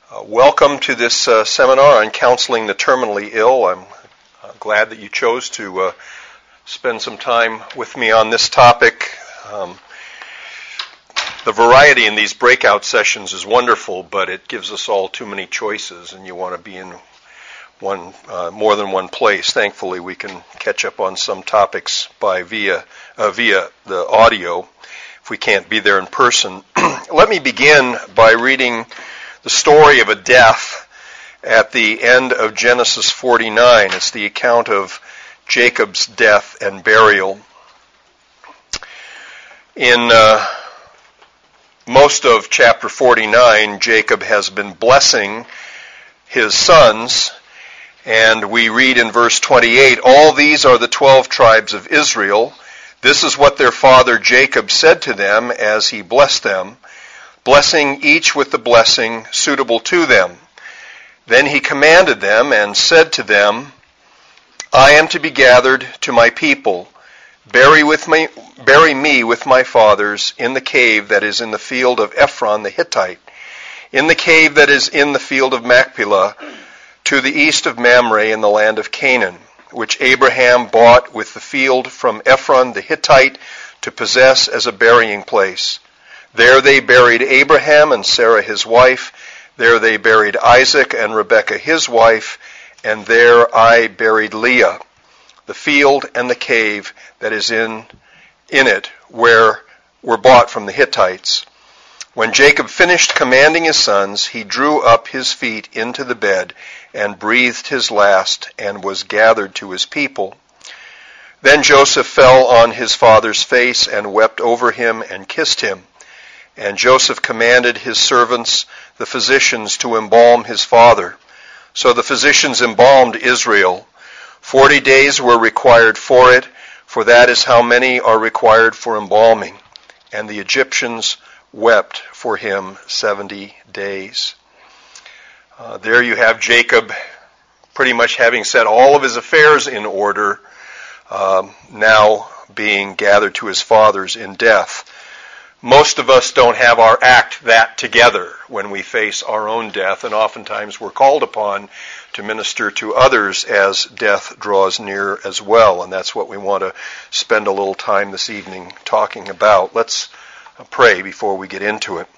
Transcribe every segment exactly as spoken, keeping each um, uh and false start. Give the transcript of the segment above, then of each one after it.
Uh, welcome to this uh, seminar on counseling the terminally ill. I'm uh, glad that you chose to uh, spend some time with me on this topic. Um, the variety in these breakout sessions is wonderful, but it gives us all too many choices, and you want to be in one uh, more than one place. Thankfully, we can catch up on some topics by via uh, via the audio if we can't be there in person. Let me begin by reading the story of a death at the end of Genesis forty-nine. It's the account of Jacob's death and burial. In uh, most of chapter forty-nine, Jacob has been blessing his sons, and we read in verse twenty-eight, "All these are the twelve tribes of Israel. This is what their father Jacob said to them as he blessed them, blessing each with the blessing suitable to them. Then he commanded them and said to them, I am to be gathered to my people. Bury with me, bury me with my fathers in the cave that is in the field of Ephron the Hittite, in the cave that is in the field of Machpelah, to the east of Mamre in the land of Canaan, which Abraham bought with the field from Ephron the Hittite to possess as a burying place. There they buried Abraham and Sarah his wife. There they buried Isaac and Rebekah his wife. And there I buried Leah. The field and the cave that is in, in it where were bought from the Hittites. When Jacob finished commanding his sons, he drew up his feet into the bed and breathed his last and was gathered to his people. Then Joseph fell on his father's face and wept over him and kissed him. And Joseph commanded his servants, the physicians, to embalm his father. So the physicians embalmed Israel. Forty days were required for it, for that is how many are required for embalming. And the Egyptians wept for him seventy days. Uh, there you have Jacob pretty much having set all of his affairs in order, um, now being gathered to his fathers in death. Most of us don't have our act that together when we face our own death, and oftentimes we're called upon to minister to others as death draws near as well, and that's what we want to spend a little time this evening talking about. Let's pray before we get into it.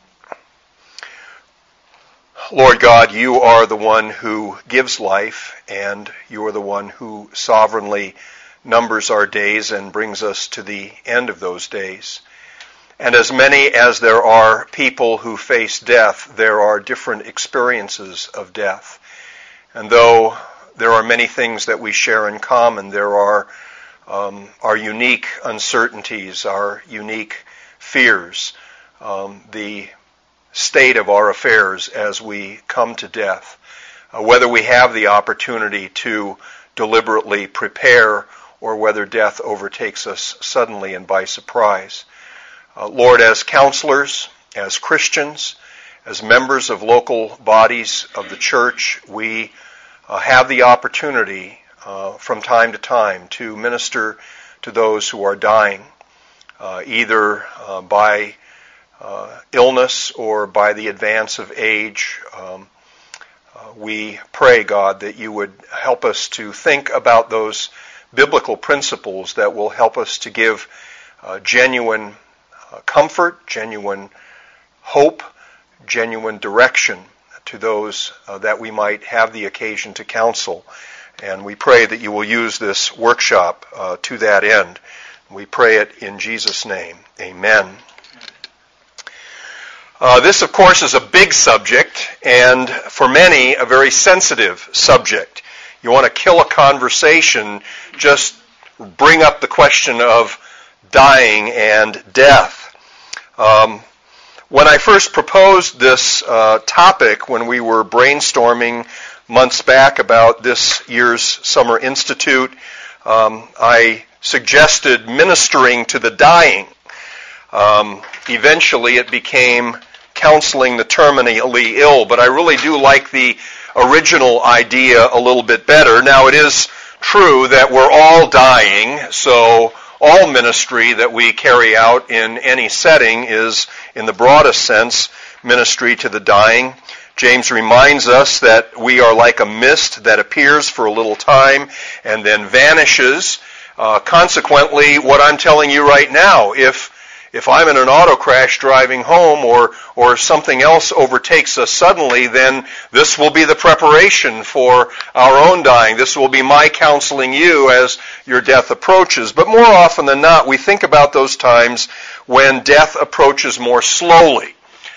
Lord God, you are the one who gives life, and you are the one who sovereignly numbers our days and brings us to the end of those days. And as many as there are people who face death, there are different experiences of death. And though there are many things that we share in common, there are um, our unique uncertainties, our unique fears, um, the state of our affairs as we come to death, uh, whether we have the opportunity to deliberately prepare or whether death overtakes us suddenly and by surprise. Uh, Lord, as counselors, as Christians, as members of local bodies of the church, we uh, have the opportunity uh, from time to time to minister to those who are dying, uh, either uh, by uh, illness or by the advance of age. Um, uh, we pray, God, that you would help us to think about those biblical principles that will help us to give uh, genuine Uh, comfort, genuine hope, genuine direction to those uh, that we might have the occasion to counsel. And we pray that you will use this workshop uh, to that end. We pray it in Jesus' name. Amen. Uh, this, of course, is a big subject, and for many, a very sensitive subject. You want to kill a conversation, just bring up the question of dying and death. Um, when I first proposed this uh, topic, when we were brainstorming months back about this year's Summer Institute, um, I suggested ministering to the dying. Um, eventually it became counseling the terminally ill, but I really do like the original idea a little bit better. Now, it is true that we're all dying, so all ministry that we carry out in any setting is, in the broadest sense, ministry to the dying. James reminds us that we are like a mist that appears for a little time and then vanishes. Uh, consequently, what I'm telling you right now, if if I'm in an auto crash driving home or or something else overtakes us suddenly, then this will be the preparation for our own dying. This will be my counseling you as your death approaches. But more often than not, we think about those times when death approaches more slowly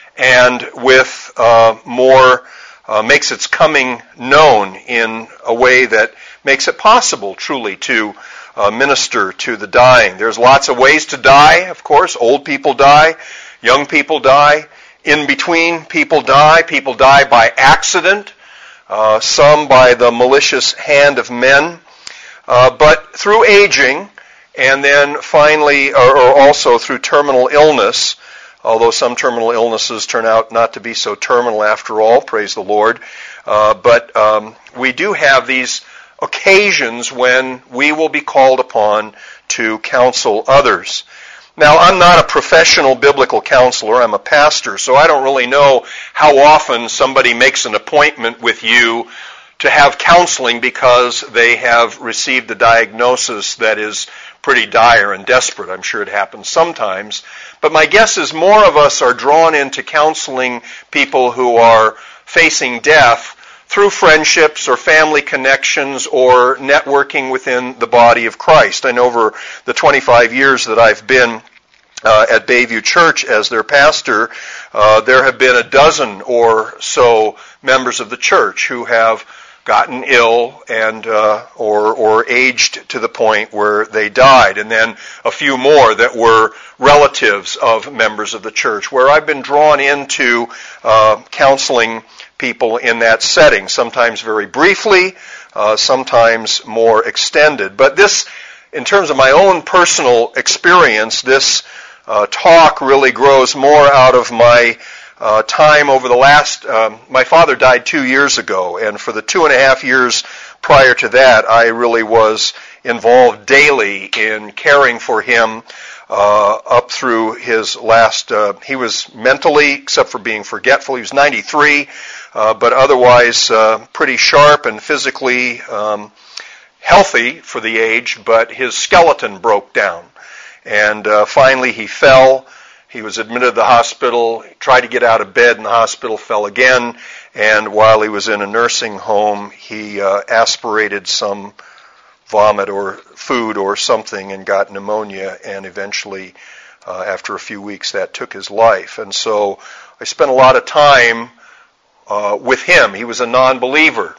and with uh, more, uh, makes its coming known in a way that makes it possible truly to uh, minister to the dying. There's lots of ways to die, of course. Old people die, young people die, in between people die, people die by accident, uh, some by the malicious hand of men. Uh, but through aging, and then finally, or, or also through terminal illness, although some terminal illnesses turn out not to be so terminal after all, praise the Lord. Uh, but um, we do have these occasions when we will be called upon to counsel others. Now, I'm not a professional biblical counselor. I'm a pastor, so I don't really know how often somebody makes an appointment with you to have counseling because they have received a diagnosis that is pretty dire and desperate. I'm sure it happens sometimes. But my guess is more of us are drawn into counseling people who are facing death through friendships or family connections or networking within the body of Christ. I know over the twenty-five years that I've been uh, at Bayview Church as their pastor, uh, there have been a dozen or so members of the church who have gotten ill and uh, or or aged to the point where they died, and then a few more that were relatives of members of the church, where I've been drawn into uh, counseling people in that setting, sometimes very briefly, uh, sometimes more extended. But this, in terms of my own personal experience, this uh, talk really grows more out of my Uh, time over the last, um, my father died two years ago, and for the two and a half years prior to that, I really was involved daily in caring for him uh, up through his last, uh, he was mentally, except for being forgetful, he was ninety-three, uh, but otherwise uh, pretty sharp and physically um, healthy for the age, but his skeleton broke down. And uh, finally he fell. He was admitted to the hospital, he tried to get out of bed in the hospital, fell again, and while he was in a nursing home, he uh, aspirated some vomit or food or something and got pneumonia, and eventually, uh, after a few weeks, that took his life. And so I spent a lot of time uh, with him. He was a non-believer.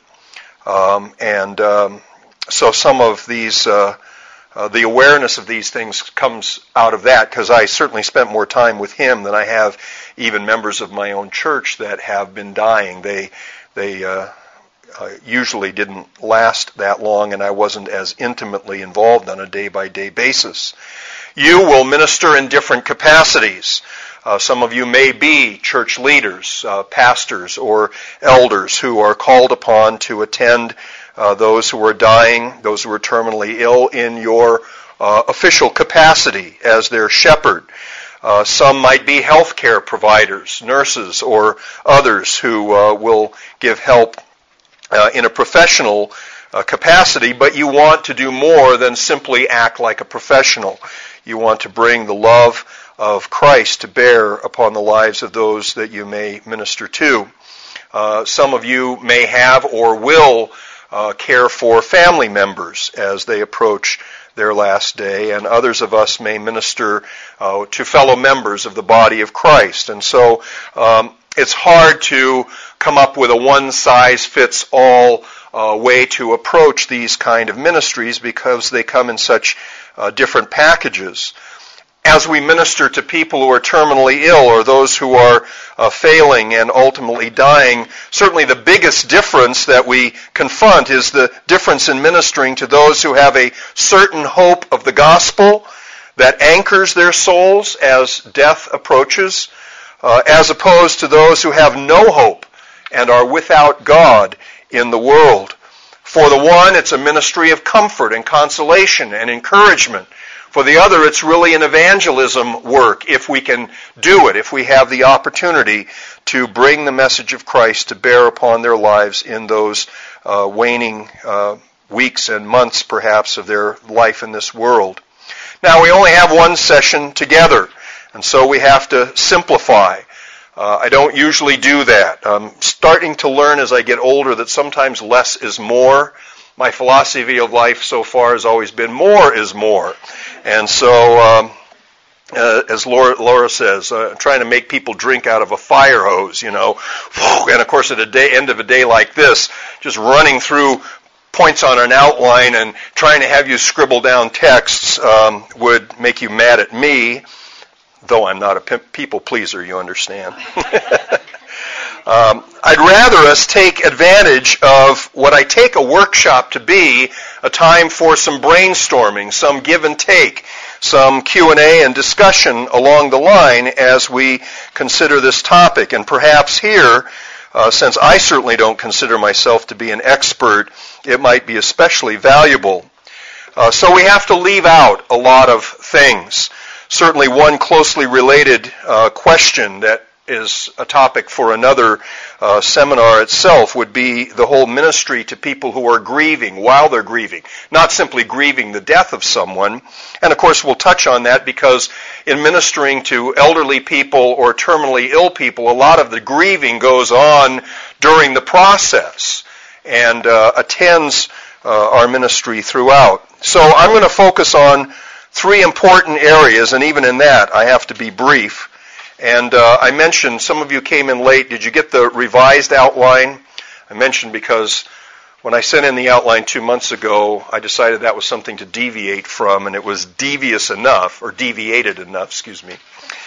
Um, and um, so some of these... Uh, Uh, the awareness of these things comes out of that, because I certainly spent more time with him than I have even members of my own church that have been dying. They they uh, uh, usually didn't last that long, and I wasn't as intimately involved on a day-by-day basis. You will minister in different capacities. Uh, some of you may be church leaders, uh, pastors, or elders who are called upon to attend Uh, those who are dying, those who are terminally ill in your uh, official capacity as their shepherd. Uh, some might be healthcare providers, nurses, or others who uh, will give help uh, in a professional uh, capacity, but you want to do more than simply act like a professional. You want to bring the love of Christ to bear upon the lives of those that you may minister to. Uh, some of you may have or will Uh, care for family members as they approach their last day, and others of us may minister uh, to fellow members of the body of Christ. And so um, it's hard to come up with a one-size-fits-all uh, way to approach these kind of ministries because they come in such uh, different packages. As we minister to people who are terminally ill or those who are uh, failing and ultimately dying, certainly the biggest difference that we confront is the difference in ministering to those who have a certain hope of the gospel that anchors their souls as death approaches, uh, as opposed to those who have no hope and are without God in the world. For the one, it's a ministry of comfort and consolation and encouragement. For the other, it's really an evangelism work if we can do it, if we have the opportunity to bring the message of Christ to bear upon their lives in those uh, waning uh, weeks and months, perhaps, of their life in this world. Now, we only have one session together, and so we have to simplify. Uh, I don't usually do that. I'm starting to learn as I get older that sometimes less is more. My philosophy of life so far has always been more is more. And so, um, uh, as Laura, Laura says, uh, I'm trying to make people drink out of a fire hose, you know. And of course, at the day, end of a day like this, just running through points on an outline and trying to have you scribble down texts um, would make you mad at me, though I'm not a people pleaser, you understand. Um, I'd rather us take advantage of what I take a workshop to be, a time for some brainstorming, some give and take, some Q and A and discussion along the line as we consider this topic. And perhaps here, uh, since I certainly don't consider myself to be an expert, it might be especially valuable. Uh, so we have to leave out a lot of things. Certainly one closely related uh, question that is a topic for another uh, seminar itself would be the whole ministry to people who are grieving while they're grieving, not simply grieving the death of someone. And of course we'll touch on that because in ministering to elderly people or terminally ill people, a lot of the grieving goes on during the process and uh, attends uh, our ministry throughout. So I'm going to focus on three important areas, and even in that I have to be brief. And uh, I mentioned, some of you came in late. Did you get the revised outline? I mentioned because when I sent in the outline two months ago, I decided that was something to deviate from, and it was devious enough, or deviated enough, excuse me,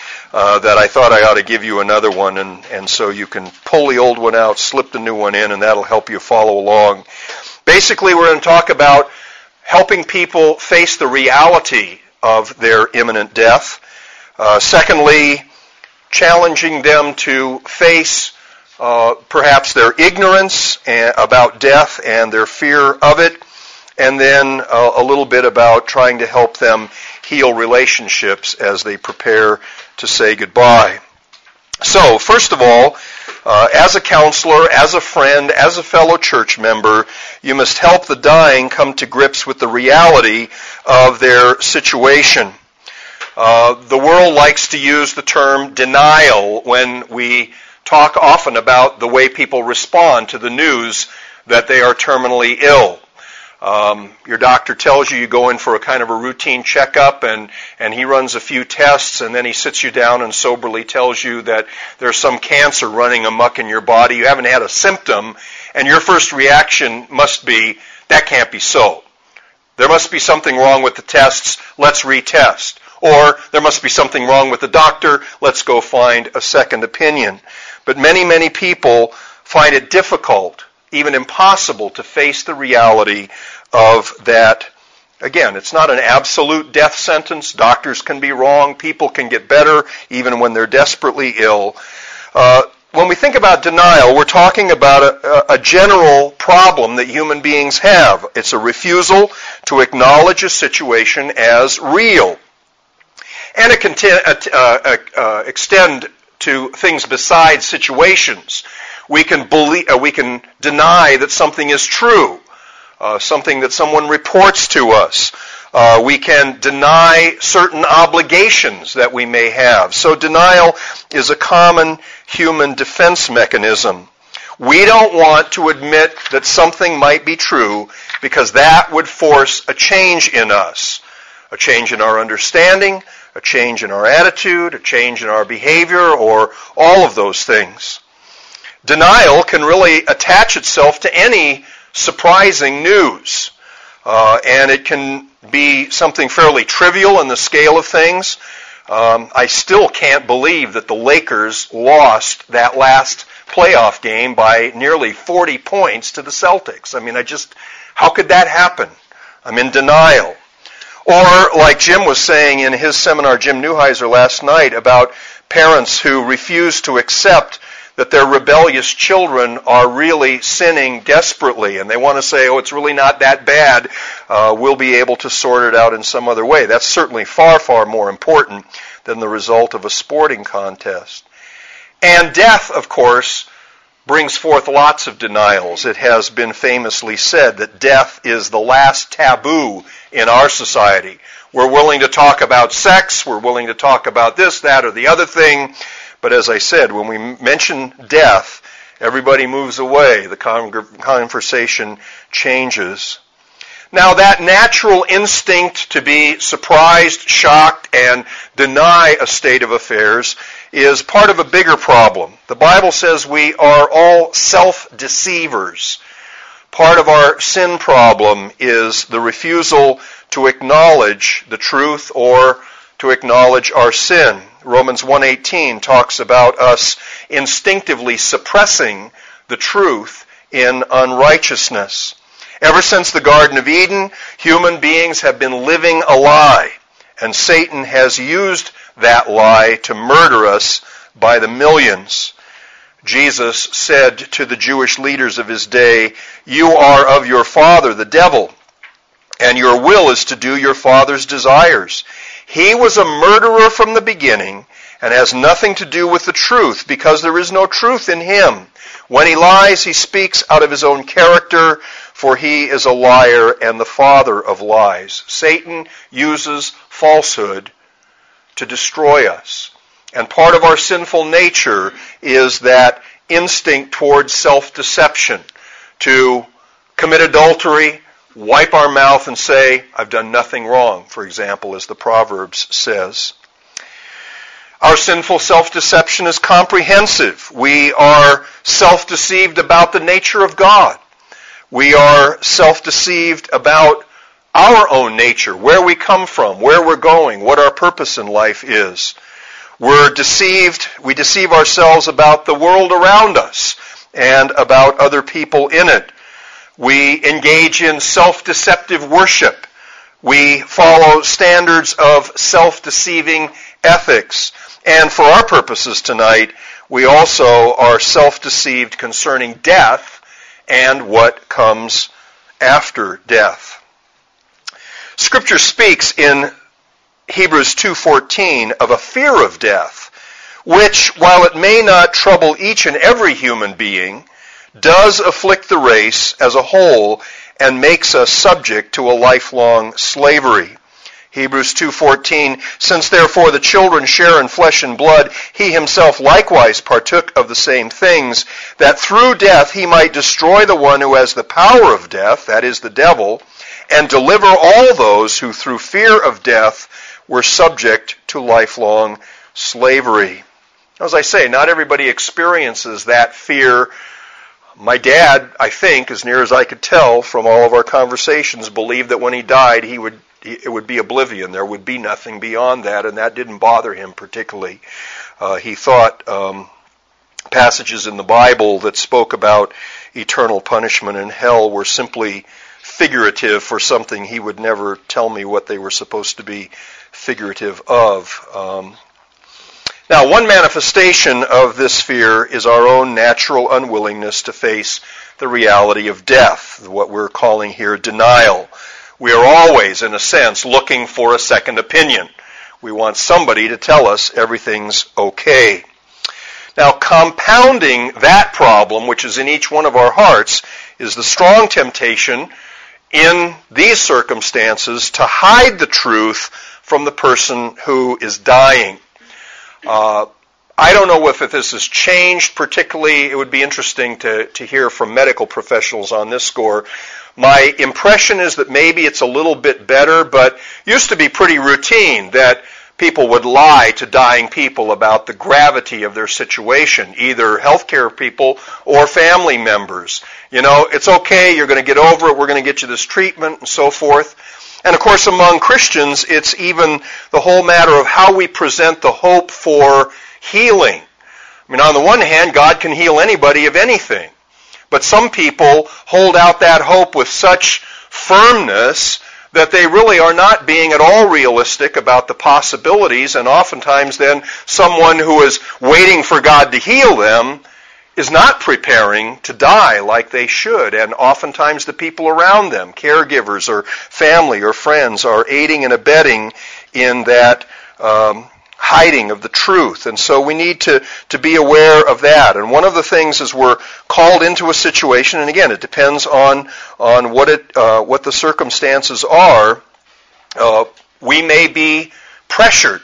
uh, that I thought I ought to give you another one. And, and so you can pull the old one out, slip the new one in, and that'll help you follow along. Basically, we're going to talk about helping people face the reality of their imminent death. Uh, secondly, challenging them to face uh, perhaps their ignorance and, about death and their fear of it, and then uh, a little bit about trying to help them heal relationships as they prepare to say goodbye. So, first of all, uh, as a counselor, as a friend, as a fellow church member, you must help the dying come to grips with the reality of their situation. Uh, the world likes to use the term denial when we talk often about the way people respond to the news that they are terminally ill. Um, your doctor tells you you go in for a kind of a routine checkup, and, and he runs a few tests, and then he sits you down and soberly tells you that there's some cancer running amok in your body. You haven't had a symptom, and your first reaction must be, that can't be so. There must be something wrong with the tests. Let's retest. Or there must be something wrong with the doctor. Let's go find a second opinion. But many, many people find it difficult, even impossible, to face the reality of that. Again, it's not an absolute death sentence. Doctors can be wrong. People can get better even when they're desperately ill. Uh, when we think about denial, we're talking about a, a general problem that human beings have. It's a refusal to acknowledge a situation as real. And it can t- uh, uh, extend to things besides situations. We can believe, uh, we can deny that something is true, uh, something that someone reports to us. Uh, we can deny certain obligations that we may have. So denial is a common human defense mechanism. We don't want to admit that something might be true because that would force a change in us, a change in our understanding, a change in our attitude, a change in our behavior, or all of those things. Denial can really attach itself to any surprising news, uh, and it can be something fairly trivial in the scale of things. Um, I still can't believe that the Lakers lost that last playoff game by nearly forty points to the Celtics. I mean, I just, how could that happen? I'm in denial. Or, like Jim was saying in his seminar, Jim Neuheiser, last night, about parents who refuse to accept that their rebellious children are really sinning desperately, and they want to say, oh, it's really not that bad. Uh, we'll be able to sort it out in some other way. That's certainly far, far more important than the result of a sporting contest. And death, of course, brings forth lots of denials. It has been famously said that death is the last taboo in our society. We're willing to talk about sex, we're willing to talk about this, that, or the other thing, but as I said, when we mention death, everybody moves away. The conversation changes. Now, that natural instinct to be surprised, shocked, and deny a state of affairs is part of a bigger problem. The Bible says we are all self-deceivers. Part of our sin problem is the refusal to acknowledge the truth or to acknowledge our sin. Romans one eighteen talks about us instinctively suppressing the truth in unrighteousness. Ever since the Garden of Eden, human beings have been living a lie, and Satan has used that lie to murder us by the millions. Jesus said to the Jewish leaders of his day, "You are of your father, the devil, and your will is to do your father's desires. He was a murderer from the beginning and has nothing to do with the truth, because there is no truth in him. When he lies, he speaks out of his own character, for he is a liar and the father of lies." Satan uses falsehood to destroy us. And part of our sinful nature is that instinct towards self-deception, to commit adultery, wipe our mouth and say, "I've done nothing wrong," for example, as the Proverbs says. Our sinful self-deception is comprehensive. We are self-deceived about the nature of God. We are self-deceived about our own nature, where we come from, where we're going, what our purpose in life is. We're deceived, we deceive ourselves about the world around us and about other people in it. We engage in self-deceptive worship. We follow standards of self-deceiving ethics. And for our purposes tonight, we also are self-deceived concerning death and what comes after death. Scripture speaks in Hebrews two fourteen of a fear of death, which, while it may not trouble each and every human being, does afflict the race as a whole and makes us subject to a lifelong slavery. Hebrews two fourteen, "Since therefore the children share in flesh and blood, he himself likewise partook of the same things, that through death he might destroy the one who has the power of death," that is the devil, "and deliver all those who through fear of death were subject to lifelong slavery." As I say, not everybody experiences that fear. My dad, I think, as near as I could tell from all of our conversations, believed that when he died, he would it would be oblivion. There would be nothing beyond that, and that didn't bother him particularly. Uh, he thought um, passages in the Bible that spoke about eternal punishment in hell were simply figurative for something he would never tell me what they were supposed to be figurative of. Um, now, one manifestation of this fear is our own natural unwillingness to face the reality of death, what we're calling here denial. We are always, in a sense, looking for a second opinion. We want somebody to tell us everything's okay. Now, compounding that problem, which is in each one of our hearts, is the strong temptation in these circumstances to hide the truth from the person who is dying. Uh, I don't know if this has changed particularly. It would be interesting to, to hear from medical professionals on this score. My impression is that maybe it's a little bit better, but it used to be pretty routine that people would lie to dying people about the gravity of their situation, either healthcare people or family members. You know, it's okay, you're going to get over it, we're going to get you this treatment, and so forth. And of course, among Christians, it's even the whole matter of how we present the hope for healing. I mean, on the one hand, God can heal anybody of anything. But some people hold out that hope with such firmness that they really are not being at all realistic about the possibilities, and oftentimes then someone who is waiting for God to heal them is not preparing to die like they should, and oftentimes the people around them, caregivers or family or friends, are aiding and abetting in that um, hiding of the truth. And so we need to, to be aware of that. And one of the things is we're called into a situation, and again, it depends on on what it uh, what the circumstances are. Uh, we may be pressured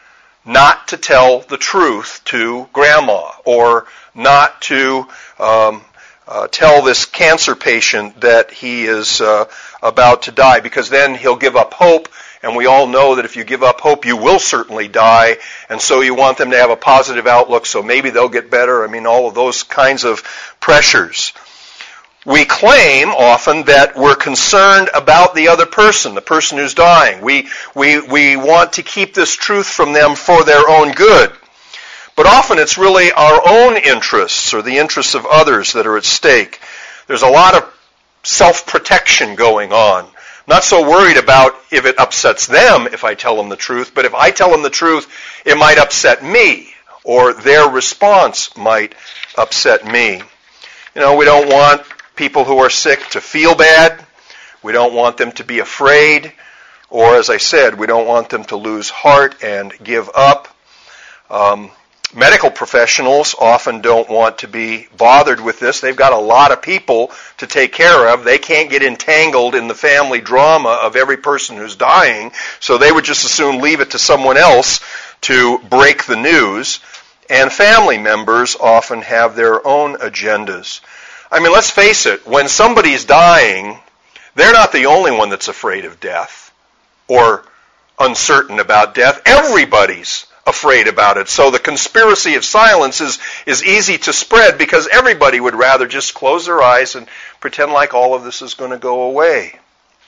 not to tell the truth to grandma, or not to um, uh, tell this cancer patient that he is uh, about to die, because then he'll give up hope, and we all know that if you give up hope, you will certainly die, and so you want them to have a positive outlook, so maybe they'll get better. I mean, all of those kinds of pressures. We claim often that we're concerned about the other person, the person who's dying. We, we, we want to keep this truth from them for their own good. But often it's really our own interests or the interests of others that are at stake. There's a lot of self-protection going on. I'm not so worried about if it upsets them if I tell them the truth, but if I tell them the truth, it might upset me, or their response might upset me. You know, we don't want people who are sick to feel bad. We don't want them to be afraid. Or, as I said, we don't want them to lose heart and give up. Um, medical professionals often don't want to be bothered with this. They've got a lot of people to take care of. They can't get entangled in the family drama of every person who's dying, so they would just as soon leave it to someone else to break the news. And family members often have their own agendas. I mean, let's face it, when somebody's dying, they're not the only one that's afraid of death or uncertain about death. Everybody's afraid about it. So the conspiracy of silence is, is easy to spread because everybody would rather just close their eyes and pretend like all of this is going to go away.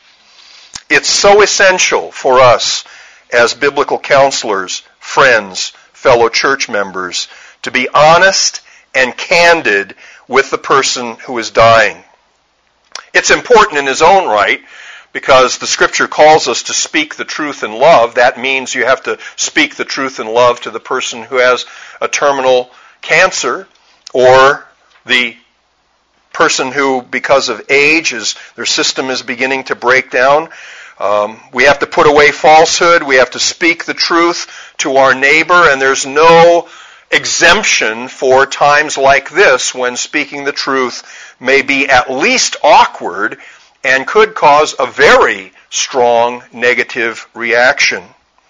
It's so essential for us as biblical counselors, friends, fellow church members, to be honest and candid with the person who is dying. It's important in his own right because the Scripture calls us to speak the truth in love. That means you have to speak the truth in love to the person who has a terminal cancer, or the person who, because of age, is their system is beginning to break down. Um, we have to put away falsehood. We have to speak the truth to our neighbor, and there's no exemption for times like this when speaking the truth may be at least awkward and could cause a very strong negative reaction.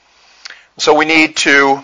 So we need to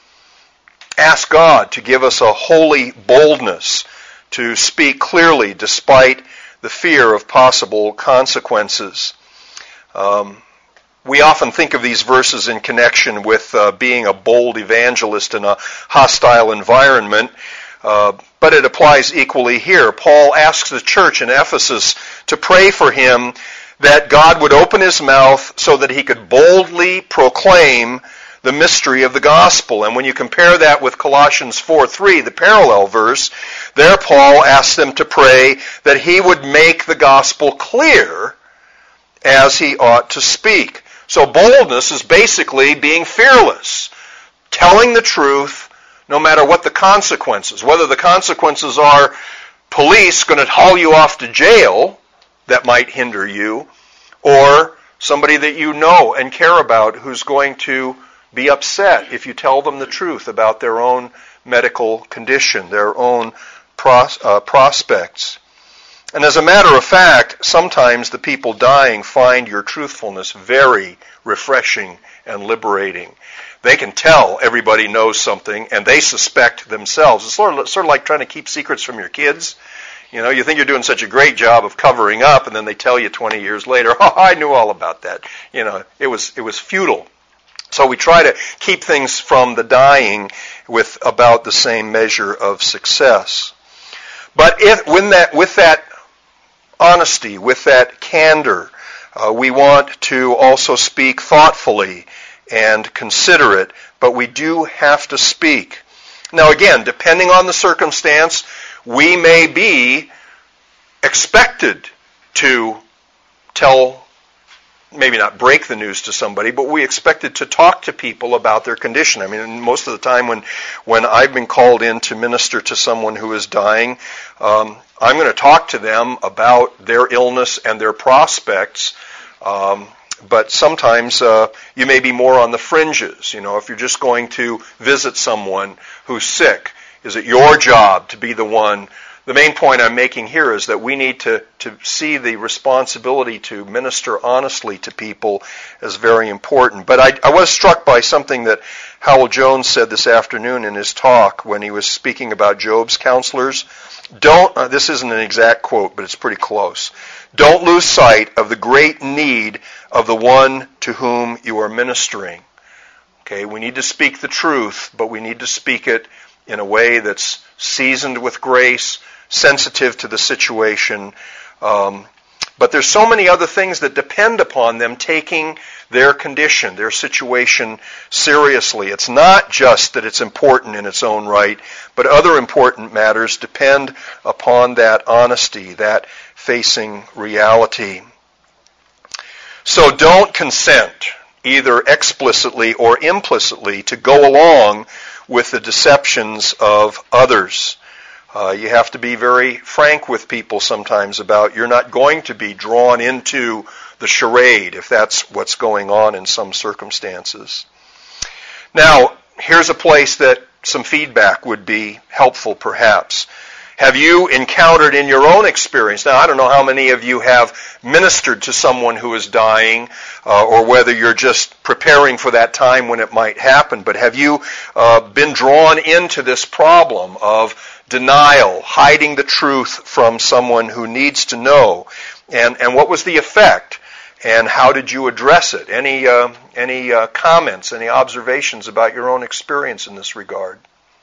ask God to give us a holy boldness to speak clearly despite the fear of possible consequences. Um, We often think of these verses in connection with uh, being a bold evangelist in a hostile environment, uh, but it applies equally here. Paul asks the church in Ephesus to pray for him that God would open his mouth so that he could boldly proclaim the mystery of the gospel. And when you compare that with Colossians four three, the parallel verse, there Paul asks them to pray that he would make the gospel clear as he ought to speak. So boldness is basically being fearless, telling the truth no matter what the consequences. Whether the consequences are police going to haul you off to jail, that might hinder you, or somebody that you know and care about who's going to be upset if you tell them the truth about their own medical condition, their own pros- uh, prospects. And as a matter of fact, sometimes the people dying find your truthfulness very refreshing and liberating. They can tell everybody knows something, and they suspect themselves. It's sort of, sort of like trying to keep secrets from your kids. You know, you think you're doing such a great job of covering up, and then they tell you twenty years later, oh, I knew all about that. You know, it was it was futile. So we try to keep things from the dying with about the same measure of success. But if, when that, with that honesty, with that candor, uh, we want to also speak thoughtfully and considerate, but we do have to speak. Now again, depending on the circumstance, we may be expected to tell maybe not break the news to somebody, but we expected to talk to people about their condition. I mean, most of the time when, when I've been called in to minister to someone who is dying, um, I'm going to talk to them about their illness and their prospects. Um, but sometimes uh, you may be more on the fringes. You know, if you're just going to visit someone who's sick, is it your job to be the one? The main point I'm making here is that we need to, to see the responsibility to minister honestly to people as very important. But I, I was struck by something that Howell Jones said this afternoon in his talk when he was speaking about Job's counselors. Don't, uh, this isn't an exact quote, but it's pretty close. Don't lose sight of the great need of the one to whom you are ministering. Okay, we need to speak the truth, but we need to speak it in a way that's seasoned with grace, sensitive to the situation. Um, but there's so many other things that depend upon them taking their condition, their situation seriously. It's not just that it's important in its own right, but other important matters depend upon that honesty, that facing reality. So don't consent, either explicitly or implicitly, to go along with the deceptions of others. Uh, you have to be very frank with people sometimes about you're not going to be drawn into the charade if that's what's going on in some circumstances. Now, here's a place that some feedback would be helpful perhaps. Have you encountered in your own experience, now I don't know how many of you have ministered to someone who is dying, uh, or whether you're just preparing for that time when it might happen, but have you uh, been drawn into this problem of denial, hiding the truth from someone who needs to know? And, and what was the effect? And how did you address it? Any, uh, any uh, comments, any observations about your own experience in this regard?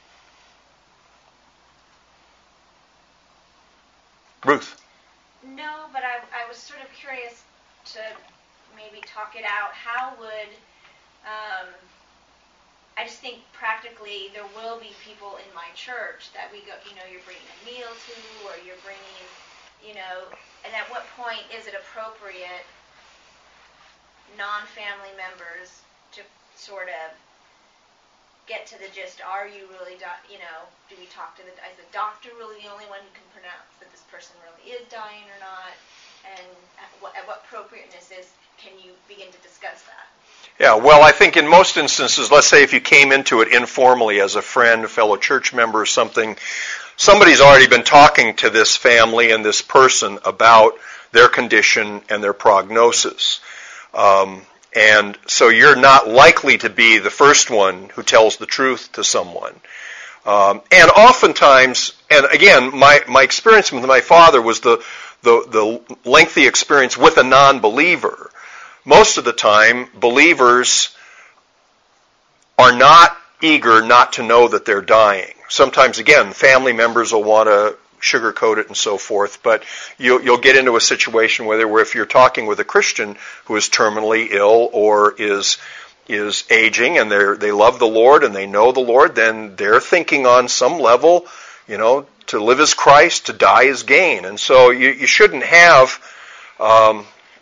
Ruth? No, but I, I was sort of curious to maybe talk it out. How would, um, I just think practically there will be people in my church that we go, you know, you're bringing a meal to, or you're bringing, you know, and at what point is it appropriate non-family members to sort of get to the gist, are you really, do- you know, do we talk to the, is the doctor really the only one who can pronounce that this person really is dying or not? And at what, at what appropriateness is, can you begin to discuss that? Yeah, well, I think in most instances, let's say if you came into it informally as a friend, a fellow church member or something, somebody's already been talking to this family and this person about their condition and their prognosis. Um, And so you're not likely to be the first one who tells the truth to someone. Um, and oftentimes, and again, my, my experience with my father was the, the, the lengthy experience with a non-believer. Most of the time, believers are not eager not to know that they're dying. Sometimes, again, family members will want to sugarcoat it and so forth, but you'll, you'll get into a situation where, where if you're talking with a Christian who is terminally ill or is is aging and they they love the Lord and they know the Lord, then they're thinking on some level, you know, to live as Christ, to die as gain. And so you, you shouldn't have, um,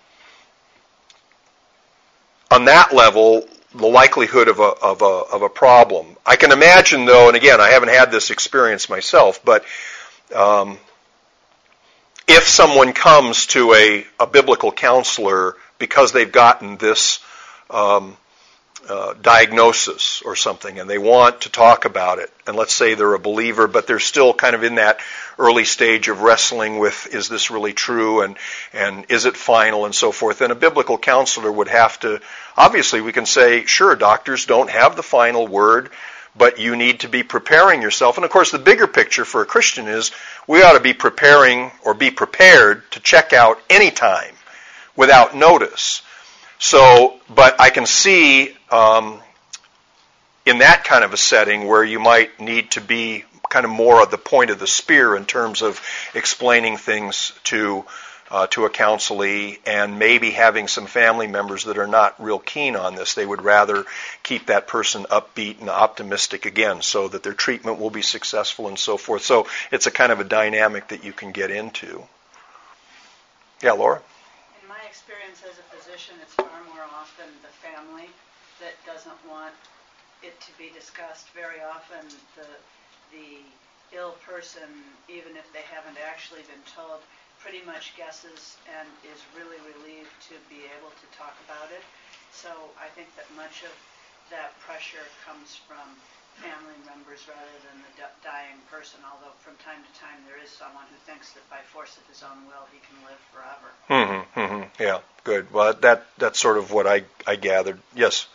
on that level, the likelihood of a, of a of a problem. I can imagine, though, and again, I haven't had this experience myself, but Um, if someone comes to a, a biblical counselor because they've gotten this um, uh, diagnosis or something and they want to talk about it, and let's say they're a believer but they're still kind of in that early stage of wrestling with, is this really true and, and is it final and so forth, then a biblical counselor would have to, obviously we can say, sure, doctors don't have the final word, but you need to be preparing yourself. And of course, the bigger picture for a Christian is we ought to be preparing or be prepared to check out anytime without notice. So, but I can see um, in that kind of a setting where you might need to be kind of more at the point of the spear in terms of explaining things to Uh, to a counselee, and maybe having some family members that are not real keen on this. They would rather keep that person upbeat and optimistic again so that their treatment will be successful and so forth. So it's a kind of a dynamic that you can get into. Yeah, Laura? In my experience as a physician, tradition, it's far more often the family that doesn't want it to be discussed. Very often the the ill person, even if they haven't actually been told, pretty much guesses and is really relieved to be able to talk about it. So I think that much of that pressure comes from family members rather than the d- dying person, although from time to time there is someone who thinks that by force of his own will he can live forever. Mm-hmm, mm-hmm. Yeah, good. Well, that that's sort of what I, I gathered. Yes?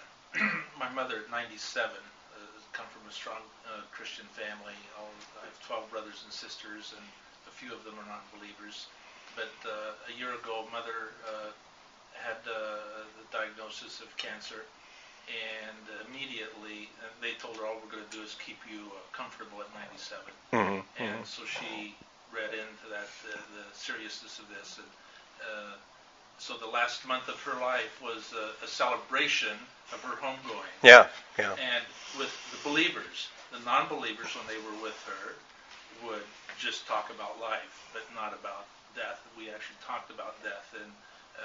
My mother at ninety-seven uh, come from a strong uh, Christian family. All, I have twelve brothers and sisters, and a few of them are non-believers. But uh, a year ago, Mother uh, had uh, the diagnosis of cancer, and immediately uh, they told her, all we're going to do is keep you uh, comfortable at ninety-seven. Mm-hmm, And mm-hmm. so she read into that, uh, the seriousness of this. And uh, so the last month of her life was a, a celebration of her homegoing. Yeah, yeah. And with the believers, the non-believers, when they were with her, would just talk about life, but not about death. We actually talked about death, and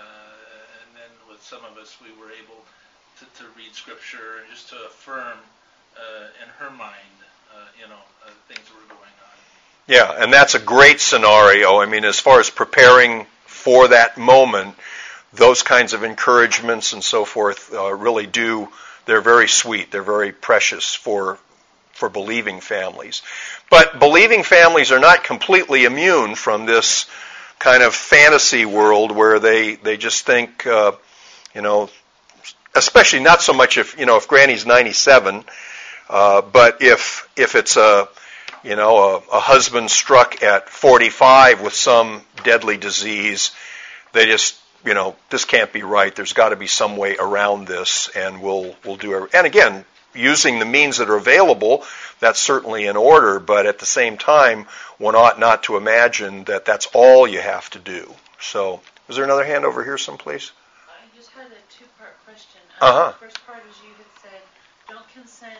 uh, and then with some of us, we were able to, to read Scripture and just to affirm uh, in her mind, uh, you know, uh, things that were going on. Yeah, and that's a great scenario. I mean, as far as preparing for that moment, those kinds of encouragements and so forth uh, really do, they're very sweet. They're very precious for for believing families. But believing families are not completely immune from this kind of fantasy world where they, they just think, uh, you know, especially not so much if, you know, if Granny's ninety-seven, uh, but if if it's a, you know, a, a husband struck at forty-five with some deadly disease, they just, you know, this can't be right. There's got to be some way around this, and we'll we'll do it. And again, using the means that are available, that's certainly in order. But at the same time, one ought not to imagine that that's all you have to do. So, is there another hand over here someplace? I just had a two-part question. Uh-huh. The first part is you had said, don't consent,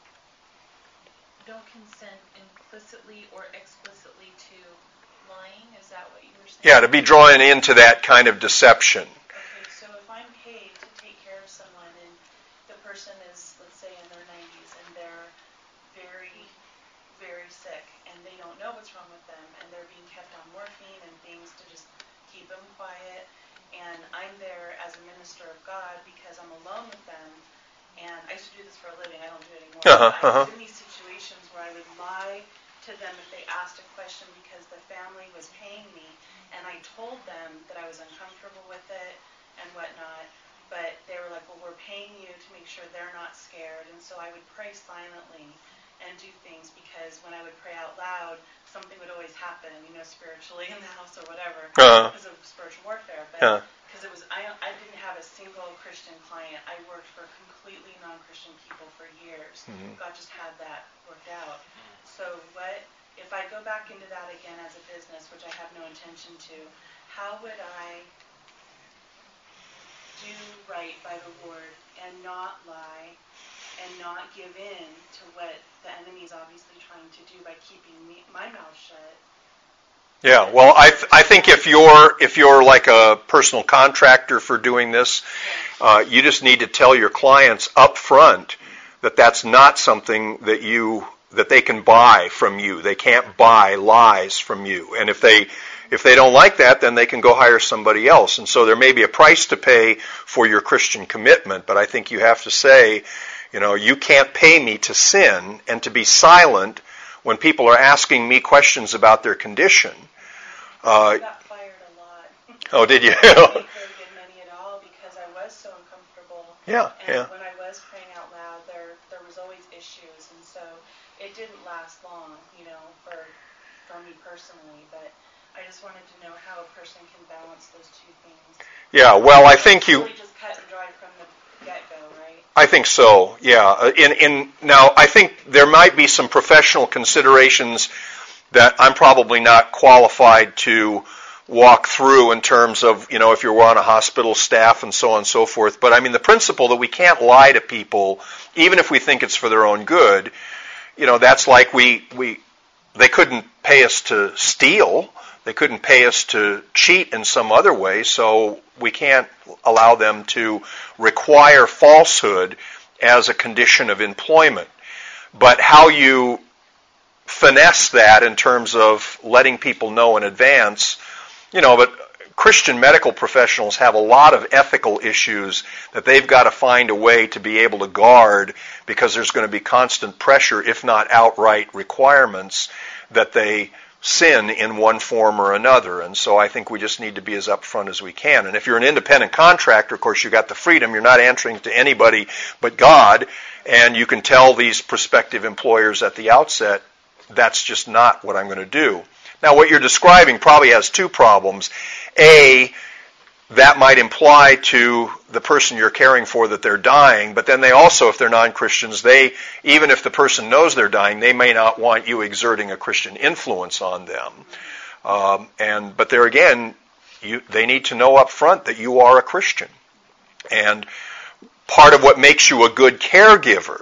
don't consent implicitly or explicitly to lying. Is that what you were saying? Yeah, to be drawn into that kind of deception. Okay, so if I'm paid to take care of someone and the person is, let's say, in their nineties and they're very, very sick and they don't know what's wrong with them and they're being kept on morphine and things to just keep them quiet, and I'm there as a minister of God because I'm alone with them, and I used to do this for a living, I don't do it anymore. Uh-huh, I uh-huh. was in these situations where I would lie to them if they asked a question because the family was paying me, and I told them that I was uncomfortable with it and whatnot, but they were like, well, we're paying you to make sure they're not scared, and so I would pray silently and do things because when I would pray out loud, something would always happen, you know, spiritually in the house or whatever, Uh-huh. because of spiritual warfare, but Yeah. because it was, I, I didn't have a single Christian client. I worked for completely non-Christian people for years. Mhm. God just had that worked out. So what, if I go back into that again as a business, which I have no intention to, how would I do right by the Lord and not lie and not give in to what the enemy's obviously trying to do by keeping me, my mouth shut? Yeah, well, I th- I think if you're if you're like a personal contractor for doing this, uh, you just need to tell your clients up front that that's not something that you that they can buy from you. They can't buy lies from you, and if they if they don't like that, then they can go hire somebody else. And so there may be a price to pay for your Christian commitment, but I think you have to say, you know, you can't pay me to sin and to be silent when people are asking me questions about their condition. I got fired a lot. Oh, did you? I didn't very good money at all because I was so uncomfortable. Yeah, and yeah. when I was praying out loud, there there was always issues, and so it didn't last long, you know, for for me personally. But I just wanted to know how a person can balance those two things. Yeah, well, I think you. Really just cut and dry from the get-go, right? I think so. Yeah. In in now, I think there might be some professional considerations that I'm probably not qualified to walk through in terms of, you know, if you're on a hospital staff and so on and so forth. But I mean, the principle that we can't lie to people, even if we think it's for their own good, you know, that's like we, we they couldn't pay us to steal, They couldn't pay us to cheat in some other way, so we can't allow them to require falsehood as a condition of employment. But how you finesse that in terms of letting people know in advance, you know, but Christian medical professionals have a lot of ethical issues that they've got to find a way to be able to guard, because there's going to be constant pressure, if not outright requirements, that they sin in one form or another. And so I think we just need to be as upfront as we can. And if you're an independent contractor, of course, you've got the freedom. You're not answering to anybody but God, and you can tell these prospective employers at the outset, that's just not what I'm going to do. Now, what you're describing probably has two problems. A, that might imply to the person you're caring for that they're dying, but then they also, if they're non-Christians, they, even if the person knows they're dying, they may not want you exerting a Christian influence on them. Um, and but there again, you, they need to know up front that you are a Christian. And part of what makes you a good caregiver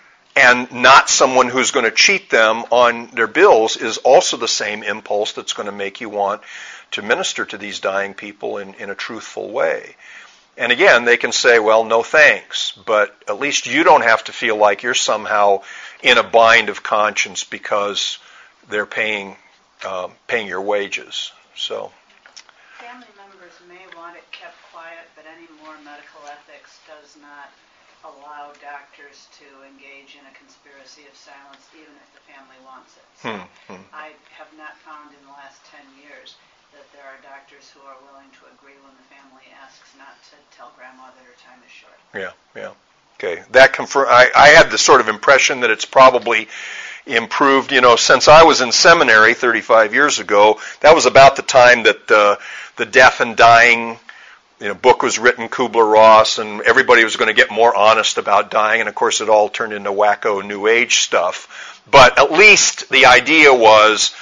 and not someone who's going to cheat them on their bills is also the same impulse that's going to make you want to minister to these dying people in, in a truthful way. And again, they can say, well, no thanks, but at least you don't have to feel like you're somehow in a bind of conscience because they're paying um, paying your wages. So, family members may want it kept quiet, but any more medical ethics does not allow doctors to engage in a conspiracy of silence, even if the family wants it. So hmm, hmm. I have not found in the last ten years that there are doctors who are willing to agree when the family asks not to tell grandma that her time is short. Yeah, yeah. Okay, that confirm. I, I had the sort of impression that it's probably improved. You know, since I was in seminary thirty-five years ago, that was about the time that uh, the death and dying, you know, book was written, Kubler-Ross, and everybody was going to get more honest about dying, and of course it all turned into wacko New Age stuff. But at least the idea was,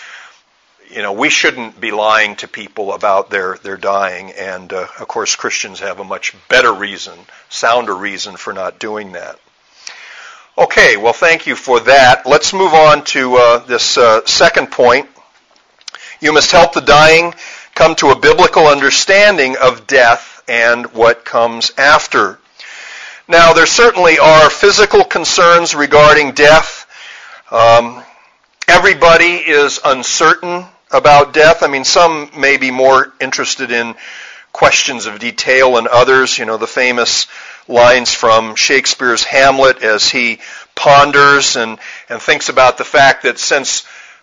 you know, we shouldn't be lying to people about their, their dying, and uh, of course Christians have a much better reason, sounder reason for not doing that. Okay, well thank you for that. Let's move on to uh, this uh, second point. You must help the dying come to a biblical understanding of death and what comes after. Now, there certainly are physical concerns regarding death. Um, everybody is uncertain about death. I mean, some may be more interested in questions of detail than others. You know, the famous lines from Shakespeare's Hamlet as he ponders and, and thinks about the fact that since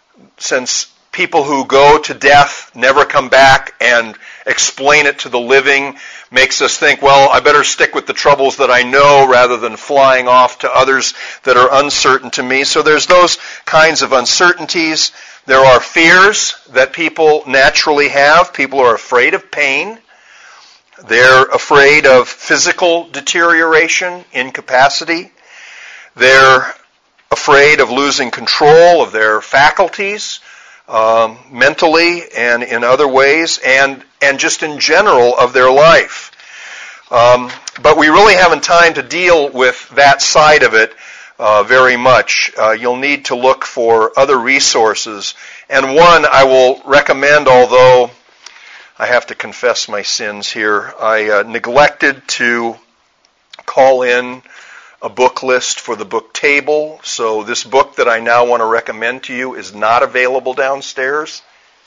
since people who go to death never come back and explain it to the living, makes us think, well, I better stick with the troubles that I know rather than flying off to others that are uncertain to me. So there's those kinds of uncertainties. There are fears that people naturally have. People are afraid of pain. They're afraid of physical deterioration, incapacity. They're afraid of losing control of their faculties, Um, mentally and in other ways, and and just in general of their life. Um, but we really haven't time to deal with that side of it uh, very much. Uh, you'll need to look for other resources. And one I will recommend, although I have to confess my sins here, I uh, neglected to call in a book list for the book table. So this book that I now want to recommend to you is not available downstairs.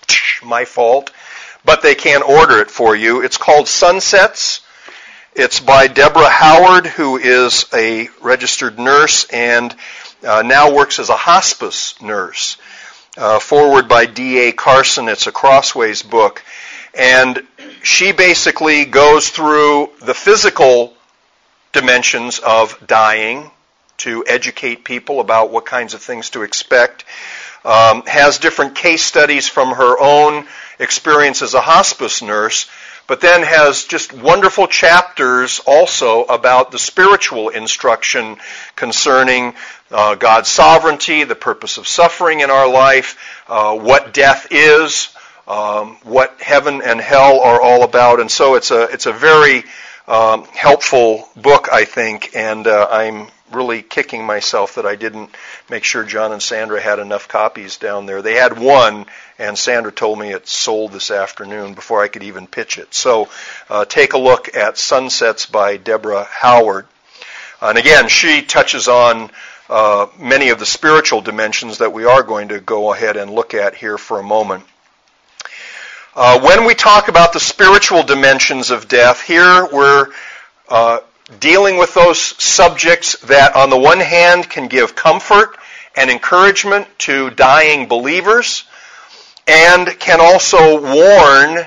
My fault. But they can order it for you. It's called Sunsets. It's by Deborah Howard, who is a registered nurse and uh, now works as a hospice nurse. Uh, forward by D A Carson. It's a Crossways book. And she basically goes through the physical dimensions of dying to educate people about what kinds of things to expect. Um, has different case studies from her own experience as a hospice nurse, but then has just wonderful chapters also about the spiritual instruction concerning uh, God's sovereignty, the purpose of suffering in our life, uh, what death is, um, what heaven and hell are all about. And so it's a it's a very Um, helpful book, I think, and uh, I'm really kicking myself that I didn't make sure John and Sandra had enough copies down there. They had one, and Sandra told me it sold this afternoon before I could even pitch it. So uh, take a look at Sunsets by Deborah Howard. And again, she touches on uh, many of the spiritual dimensions that we are going to go ahead and look at here for a moment. Uh, when we talk about the spiritual dimensions of death, here we're uh, dealing with those subjects that on the one hand can give comfort and encouragement to dying believers and can also warn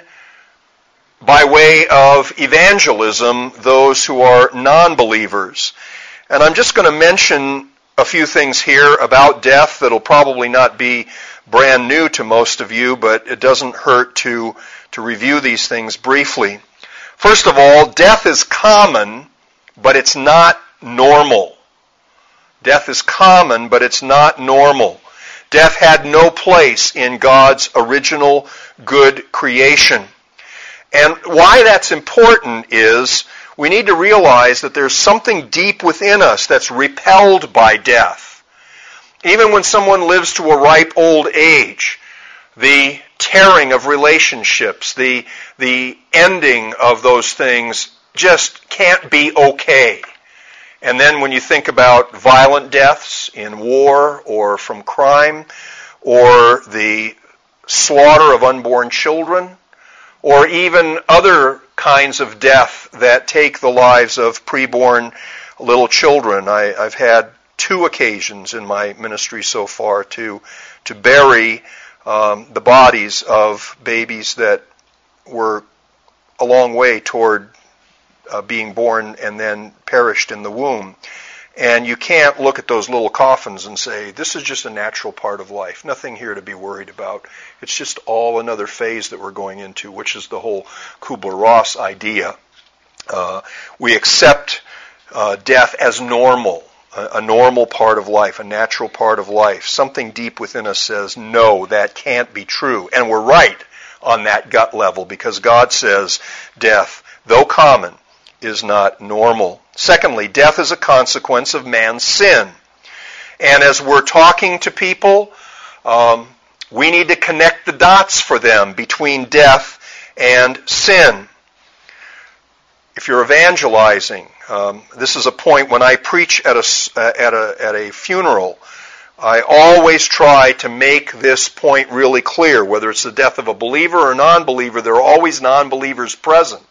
by way of evangelism those who are non-believers. And I'm just going to mention a few things here about death that'll probably not be brand new to most of you, but it doesn't hurt to, to review these things briefly. First of all, death is common, but it's not normal. Death is common, but it's not normal. Death had no place in God's original good creation. And why that's important is we need to realize that there's something deep within us that's repelled by death. Even when someone lives to a ripe old age, the tearing of relationships, the, the ending of those things just can't be okay. And then when you think about violent deaths in war or from crime, or the slaughter of unborn children, or even other kinds of death that take the lives of preborn little children. I, I've had two occasions in my ministry so far to to bury um, the bodies of babies that were a long way toward uh, being born and then perished in the womb. And you can't look at those little coffins and say, this is just a natural part of life. Nothing here to be worried about. It's just all another phase that we're going into, which is the whole Kubler-Ross idea. Uh, we accept uh, death as normal, a, a normal part of life, a natural part of life. Something deep within us says, no, that can't be true. And we're right on that gut level, because God says death, though common, is not normal. Secondly, death is a consequence of man's sin. And as we're talking to people, um, we need to connect the dots for them between death and sin. If you're evangelizing, um, this is a point when I preach at a, at a, at a funeral, I always try to make this point really clear. Whether it's the death of a believer or a non-believer, there are always non-believers present.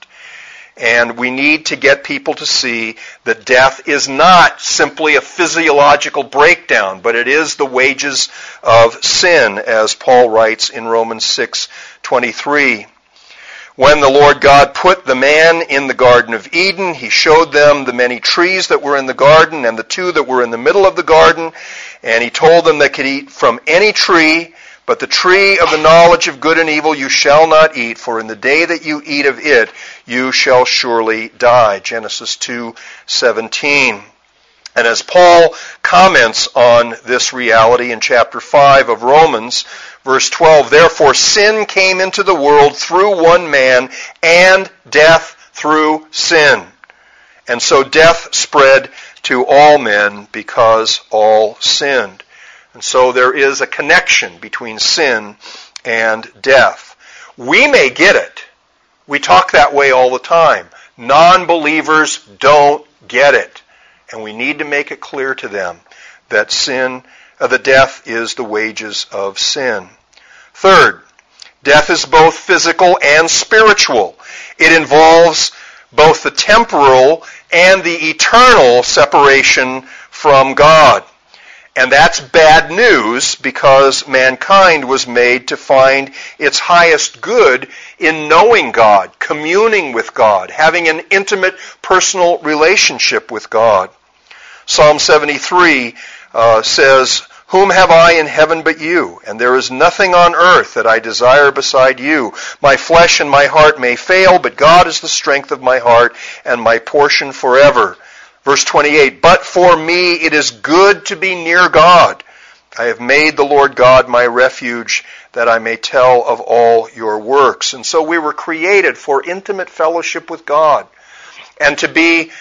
And we need to get people to see that death is not simply a physiological breakdown, but it is the wages of sin, as Paul writes in Romans six twenty-three. When the Lord God put the man in the Garden of Eden, he showed them the many trees that were in the garden and the two that were in the middle of the garden, and he told them they could eat from any tree, but the tree of the knowledge of good and evil you shall not eat, for in the day that you eat of it, you shall surely die. Genesis two seventeen. And as Paul comments on this reality in chapter five of Romans, verse twelve, therefore sin came into the world through one man, and death through sin. And so death spread to all men because all sinned. And so there is a connection between sin and death. We may get it. We talk that way all the time. Non-believers don't get it. And we need to make it clear to them that sin, uh, the death is the wages of sin. Third, death is both physical and spiritual. It involves both the temporal and the eternal separation from God. And that's bad news, because mankind was made to find its highest good in knowing God, communing with God, having an intimate personal relationship with God. Psalm seventy-three uh, says, whom have I in heaven but you? And there is nothing on earth that I desire beside you. My flesh and my heart may fail, but God is the strength of my heart and my portion forever. Verse twenty-eight, but for me it is good to be near God. I have made the Lord God my refuge, that I may tell of all your works. And so we were created for intimate fellowship with God, and to be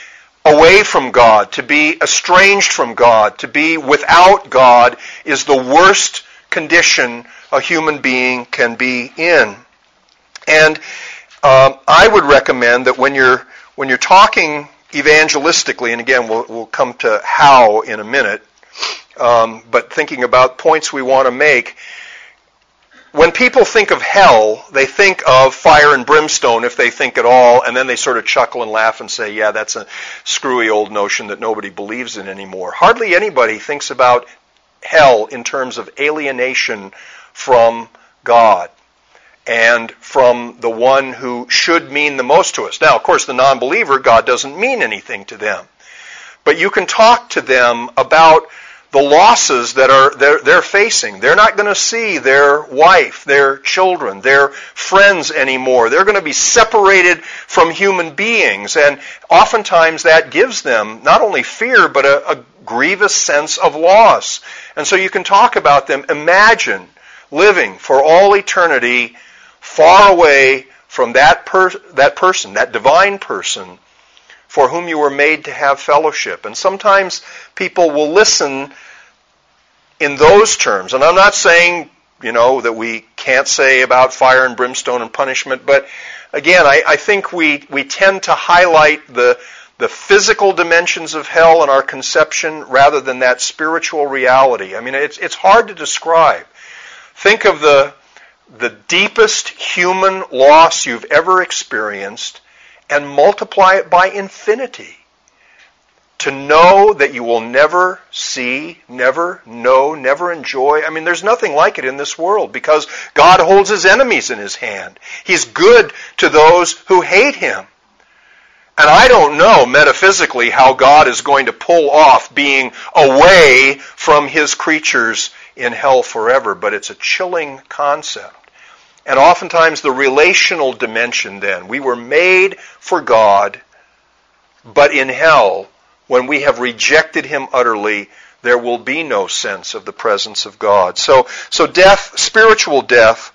away from God, to be estranged from God, to be without God is the worst condition a human being can be in. And um, I would recommend that when you're when you're talking evangelistically, and again we'll, we'll come to how in a minute, um, but thinking about points we want to make, when people think of hell, they think of fire and brimstone, if they think at all, and then they sort of chuckle and laugh and say, yeah, that's a screwy old notion that nobody believes in anymore. Hardly anybody thinks about hell in terms of alienation from God and from the one who should mean the most to us. Now, of course, the non-believer, God doesn't mean anything to them. But you can talk to them about the losses that are they're, they're facing. They're not going to see their wife, their children, their friends anymore. They're going to be separated from human beings. And oftentimes that gives them not only fear, but a, a grievous sense of loss. And so you can talk about them. Imagine living for all eternity far away from that per, that person, that divine person, for whom you were made to have fellowship. And sometimes people will listen in those terms. And I'm not saying, you know, that we can't say about fire and brimstone and punishment, but again, I, I think we, we tend to highlight the, the physical dimensions of hell in our conception rather than that spiritual reality. I mean, it's, it's hard to describe. Think of the, the deepest human loss you've ever experienced and multiply it by infinity. To know that you will never see, never know, never enjoy. I mean, there's nothing like it in this world because God holds His enemies in His hand. He's good to those who hate Him. And I don't know metaphysically how God is going to pull off being away from His creatures in hell forever, but it's a chilling concept. And oftentimes the relational dimension then. We were made for God, but in hell, when we have rejected Him utterly, there will be no sense of the presence of God. So, so death, spiritual death,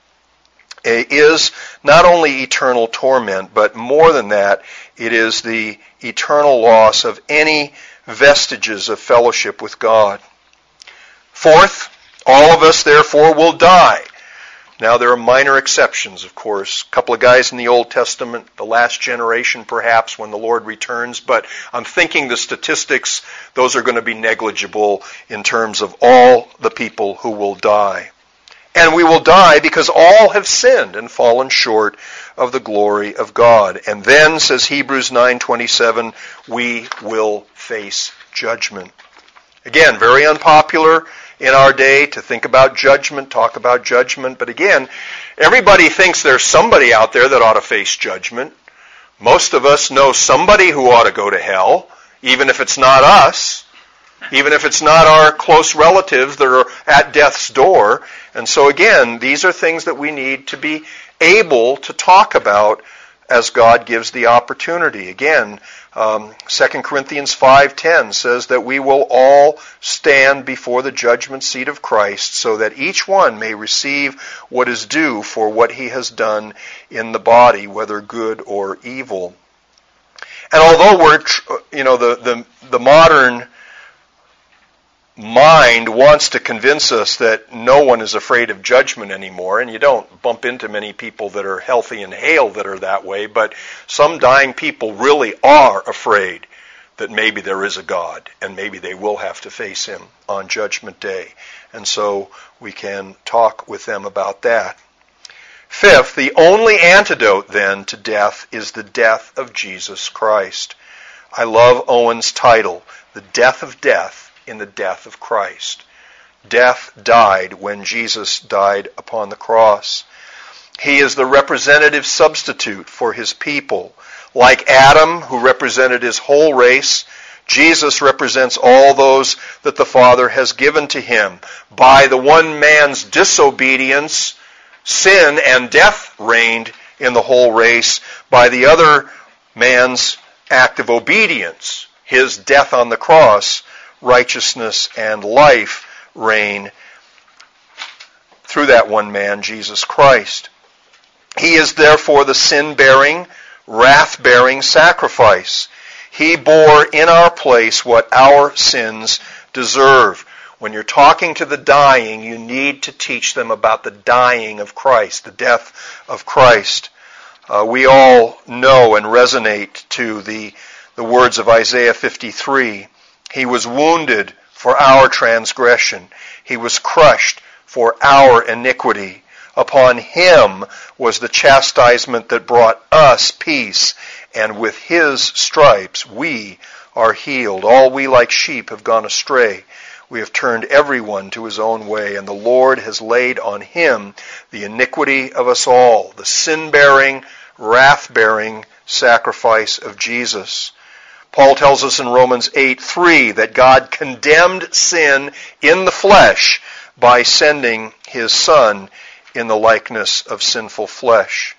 is not only eternal torment, but more than that, it is the eternal loss of any vestiges of fellowship with God. Fourth, all of us therefore will die. Now, there are minor exceptions, of course. A couple of guys in the Old Testament, the last generation perhaps, when the Lord returns. But I'm thinking the statistics, those are going to be negligible in terms of all the people who will die. And we will die because all have sinned and fallen short of the glory of God. And then, says Hebrews nine twenty-seven, we will face judgment. Again, very unpopular in our day to think about judgment, talk about judgment. But again, everybody thinks there's somebody out there that ought to face judgment. Most of us know somebody who ought to go to hell, even if it's not us, even if it's not our close relatives that are at death's door. And so again, these are things that we need to be able to talk about as God gives the opportunity. Again, um, Second Corinthians five ten says that we will all stand before the judgment seat of Christ so that each one may receive what is due for what he has done in the body, whether good or evil. And although we're, you know, the, the, the modern mind wants to convince us that no one is afraid of judgment anymore, and you don't bump into many people that are healthy and hale that are that way, but some dying people really are afraid that maybe there is a God, and maybe they will have to face Him on Judgment Day. And so we can talk with them about that. Fifth, the only antidote then to death is the death of Jesus Christ. I love Owen's title, The Death of Death in the Death of Christ. Death died when Jesus died upon the cross. He is the representative substitute for His people. Like Adam, who represented his whole race, Jesus represents all those that the Father has given to Him. By the one man's disobedience, sin and death reigned in the whole race. By the other man's act of obedience, His death on the cross, righteousness and life reign through that one man, Jesus Christ. He is therefore the sin-bearing, wrath-bearing sacrifice. He bore in our place what our sins deserve. When you're talking to the dying, you need to teach them about the dying of Christ, the death of Christ. Uh, we all know and resonate to the, the words of Isaiah fifty-three. He was wounded for our transgression. He was crushed for our iniquity. Upon him was the chastisement that brought us peace, and with his stripes we are healed. All we like sheep have gone astray. We have turned everyone to his own way, and the Lord has laid on him the iniquity of us all, the sin-bearing, wrath-bearing sacrifice of Jesus. Paul tells us in Romans eight three that God condemned sin in the flesh by sending his Son in the likeness of sinful flesh.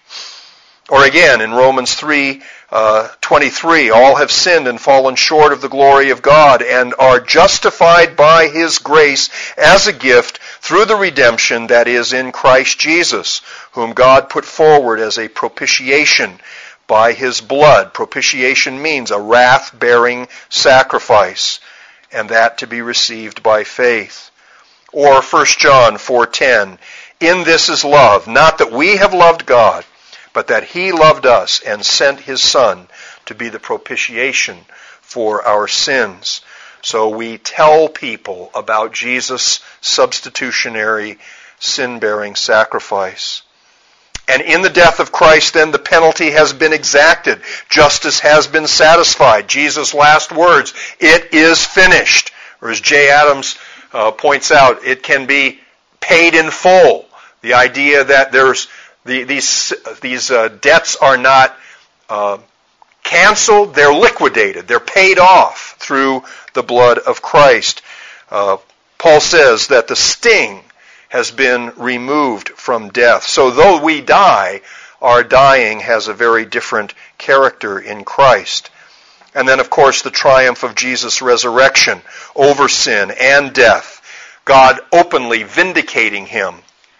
Or again, in Romans three twenty-three, all have sinned and fallen short of the glory of God and are justified by his grace as a gift through the redemption that is in Christ Jesus, whom God put forward as a propitiation by his blood. Propitiation means a wrath-bearing sacrifice, and that to be received by faith. Or First John four ten, in this is love, not that we have loved God, but that he loved us and sent his Son to be the propitiation for our sins. So we tell people about Jesus' substitutionary sin-bearing sacrifice. And in the death of Christ, then, the penalty has been exacted. Justice has been satisfied. Jesus' last words, it is finished. Or as Jay Adams uh, points out, it can be paid in full. The idea that there's the, these these uh, debts are not uh, canceled, they're liquidated. They're paid off through the blood of Christ. Uh, Paul says that the sting has been removed from death. So though we die, our dying has a very different character in Christ. And then, of course, the triumph of Jesus' resurrection over sin and death. God openly vindicating him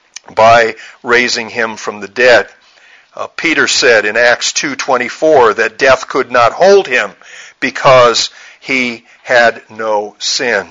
by raising him from the dead. Uh, Peter said in Acts two twenty-four that death could not hold him because he had no sin.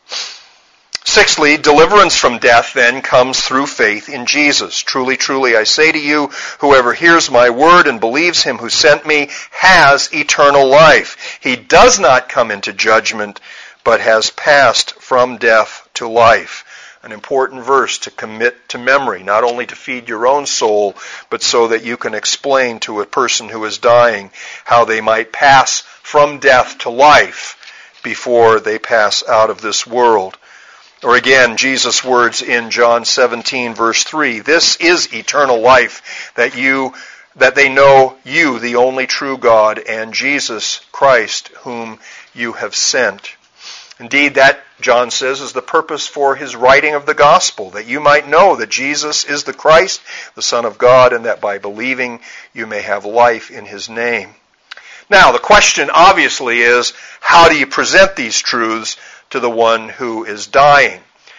Sixthly, deliverance from death then comes through faith in Jesus. Truly, truly, I say to you, whoever hears my word and believes him who sent me has eternal life. He does not come into judgment, but has passed from death to life. An important verse to commit to memory, not only to feed your own soul, but so that you can explain to a person who is dying how they might pass from death to life before they pass out of this world. Or again, Jesus' words in John seventeen, verse three, this is eternal life, that you, that they know you, the only true God, and Jesus Christ, whom you have sent. Indeed, that, John says, is the purpose for his writing of the gospel, that you might know that Jesus is the Christ, the Son of God, and that by believing you may have life in his name. Now, the question obviously is, how do you present these truths to the one who is dying?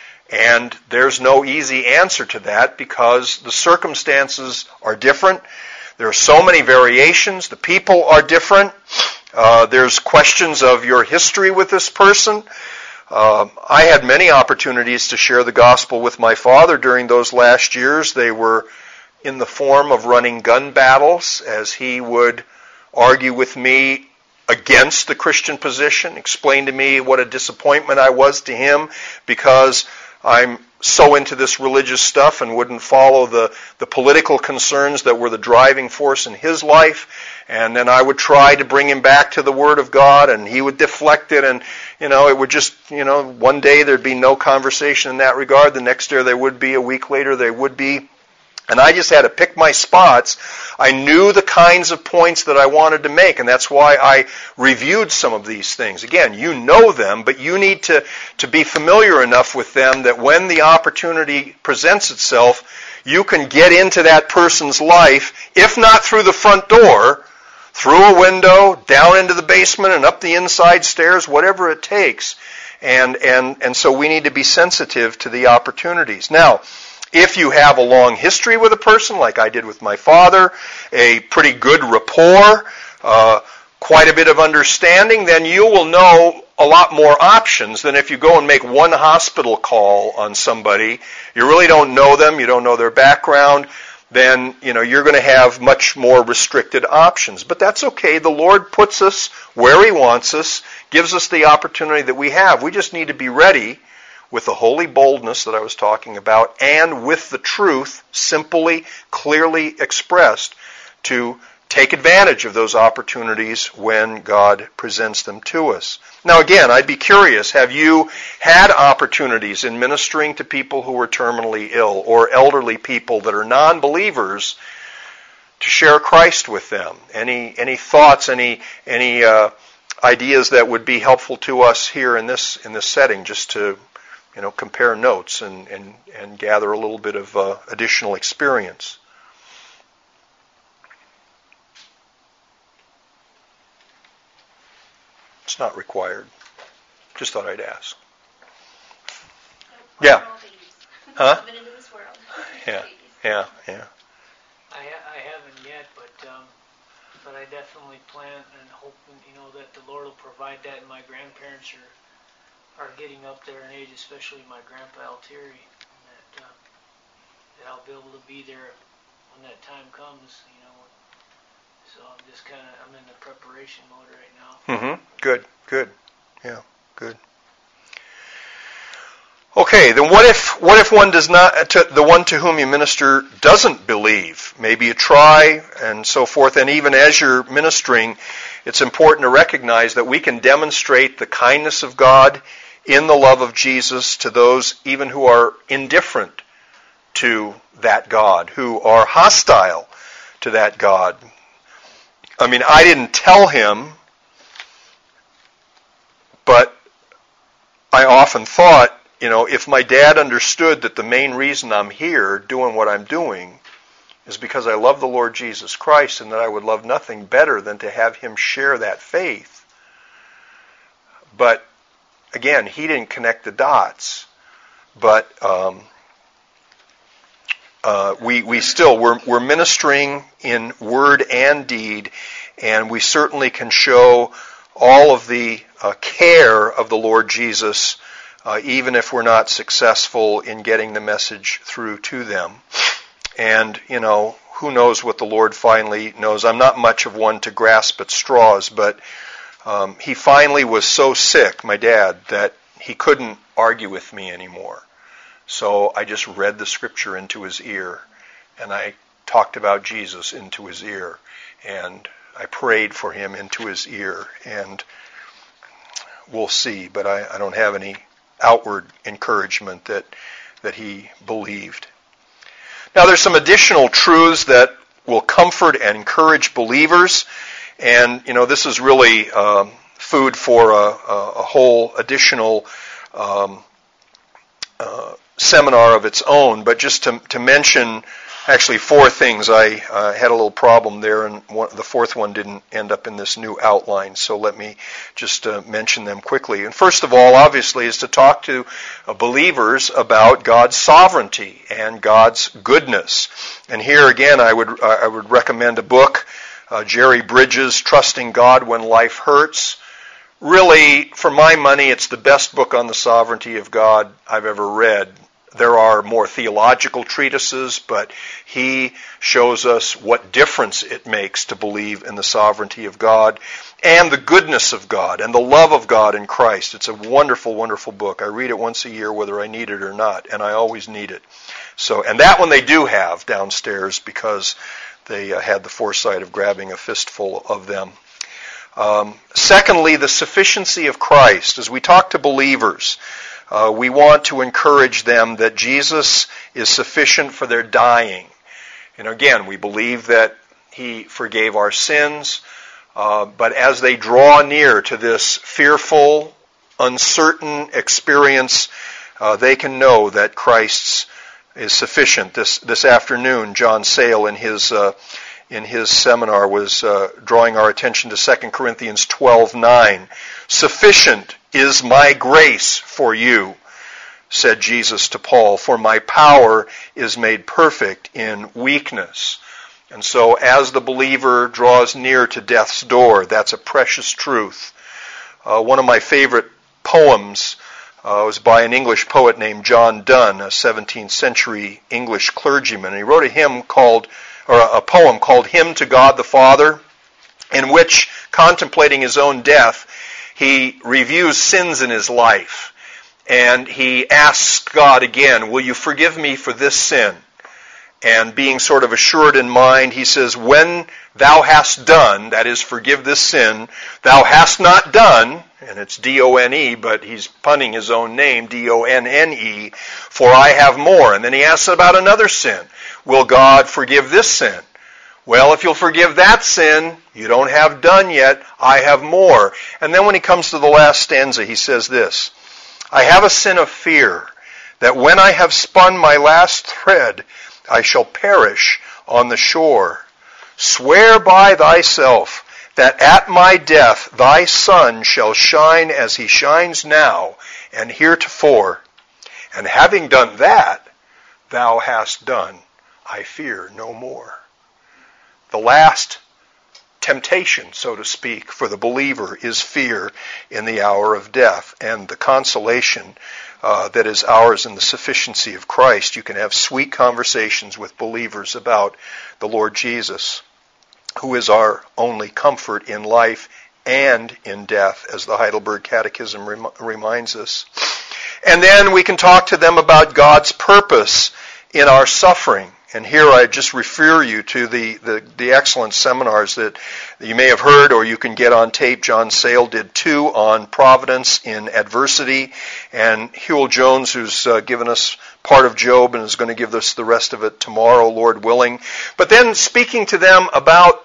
And there's no easy answer to that because the circumstances are different. There are so many variations. The people are different. Uh, there's questions of your history with this person. Uh, I had many opportunities to share the gospel with my father during those last years. They were in the form of running gun battles as he would argue with me against the Christian position, explain to me what a disappointment I was to him because I'm so into this religious stuff and wouldn't follow the, the political concerns that were the driving force in his life. And then I would try to bring him back to the Word of God, and he would deflect it, and, you know, it would just, you know, one day there'd be no conversation in that regard. The next day there would be. A week later there would be. And I just had to pick my spots. I knew the kinds of points that I wanted to make, and that's why I reviewed some of these things. Again, you know them, but you need to, to be familiar enough with them that when the opportunity presents itself, you can get into that person's life, if not through the front door, through a window, down into the basement, and up the inside stairs, whatever it takes. And, and, and so we need to be sensitive to the opportunities. Now, if you have a long history with a person, like I did with my father, a pretty good rapport, uh, quite a bit of understanding, then you will know a lot more options than if you go and make one hospital call on somebody. You really don't know them, you don't know their background, then, you know, you're going to have much more restricted options. But that's okay. The Lord puts us where He wants us, gives us the opportunity that we have. We just need to be ready with the holy boldness that I was talking about and with the truth simply, clearly expressed to take advantage of those opportunities when God presents them to us. Now again, I'd be curious, have you had opportunities in ministering to people who are terminally ill or elderly people that are non-believers to share Christ with them? Any any thoughts, any any uh, ideas that would be helpful to us here in this in this setting, just to, you know, compare notes and, and, and gather a little bit of uh, additional experience? It's not required. Just thought I'd ask. Yeah. Huh? Yeah. Yeah. Yeah. I ha- I haven't yet, but um, but I definitely plan and hope, you know, that the Lord will provide that. And my grandparents are are getting up there in age, especially my grandpa Altieri, and that uh, that I'll be able to be there when that time comes. You know. So I'm just kind of, I'm in the preparation mode right now. Mm-hmm. Good, good. Yeah, good. Okay, then what if what if one does not, to, the one to whom you minister doesn't believe? Maybe you try and so forth, and even as you're ministering, it's important to recognize that we can demonstrate the kindness of God in the love of Jesus to those even who are indifferent to that God, who are hostile to that God. I mean, I didn't tell him, but I often thought, you know, if my dad understood that the main reason I'm here doing what I'm doing is because I love the Lord Jesus Christ and that I would love nothing better than to have him share that faith. But, again, he didn't connect the dots. But um, uh, we we still, we're, we're ministering in word and deed, and we certainly can show all of the uh, care of the Lord Jesus, uh, even if we're not successful in getting the message through to them. And, you know, who knows what the Lord finally knows. I'm not much of one to grasp at straws, but um, he finally was so sick, my dad, that he couldn't argue with me anymore. So I just read the scripture into his ear, and I talked about Jesus into his ear, and I prayed for him into his ear, and we'll see, but I, I don't have any outward encouragement that that he believed. Now there's some additional truths that will comfort and encourage believers, and you know this is really um, food for a, a, a whole additional um, uh, seminar of its own. But just to, to mention actually four things. I uh, had a little problem there, and one, the fourth one didn't end up in this new outline, so let me just uh, mention them quickly. And first of all, obviously, is to talk to uh, believers about God's sovereignty and God's goodness. And here again, I would uh, I would recommend a book, uh, Jerry Bridges' Trusting God When Life Hurts. Really, for my money, it's the best book on the sovereignty of God I've ever read. There are more theological treatises, but he shows us what difference it makes to believe in the sovereignty of God and the goodness of God and the love of God in Christ. It's a wonderful, wonderful book. I read it once a year whether I need it or not, and I always need it. So, and that one they do have downstairs because they uh, had the foresight of grabbing a fistful of them. Um, secondly, the sufficiency of Christ. As we talk to believers, Uh, we want to encourage them that Jesus is sufficient for their dying. And again, we believe that he forgave our sins, uh, but as they draw near to this fearful, uncertain experience, uh, they can know that Christ's is sufficient. This this afternoon, John Sale in his uh, in his seminar was uh, drawing our attention to Second Corinthians twelve nine. Sufficient is my grace for you, said Jesus to Paul, for my power is made perfect in weakness. And so as the believer draws near to death's door, that's a precious truth. Uh, one of my favorite poems uh, was by an English poet named John Donne, a seventeenth century English clergyman. He wrote a hymn called, or a poem called Hymn to God the Father, in which, contemplating his own death, he reviews sins in his life. And he asks God again, will you forgive me for this sin? And being sort of assured in mind, he says, when thou hast done, that is, forgive this sin, thou hast not done, and it's D O N E, but he's punning his own name, D O N N E, for I have more. And then he asks about another sin. Will God forgive this sin? Well, if you'll forgive that sin, you don't have done yet, I have more. And then when he comes to the last stanza, he says this, I have a sin of fear, that when I have spun my last thread, I shall perish on the shore. Swear by thyself that at my death thy sun shall shine as he shines now and heretofore. And having done that, thou hast done, I fear no more. The last temptation, so to speak, for the believer is fear in the hour of death, and the consolation Uh, that is ours in the sufficiency of Christ. You can have sweet conversations with believers about the Lord Jesus, who is our only comfort in life and in death, as the Heidelberg Catechism rem- reminds us. And then we can talk to them about God's purpose in our suffering. And here I just refer you to the, the, the excellent seminars that you may have heard or you can get on tape. John Sale did two on providence in adversity, and Huell Jones, who's uh, given us part of Job and is going to give us the rest of it tomorrow, Lord willing. But then speaking to them about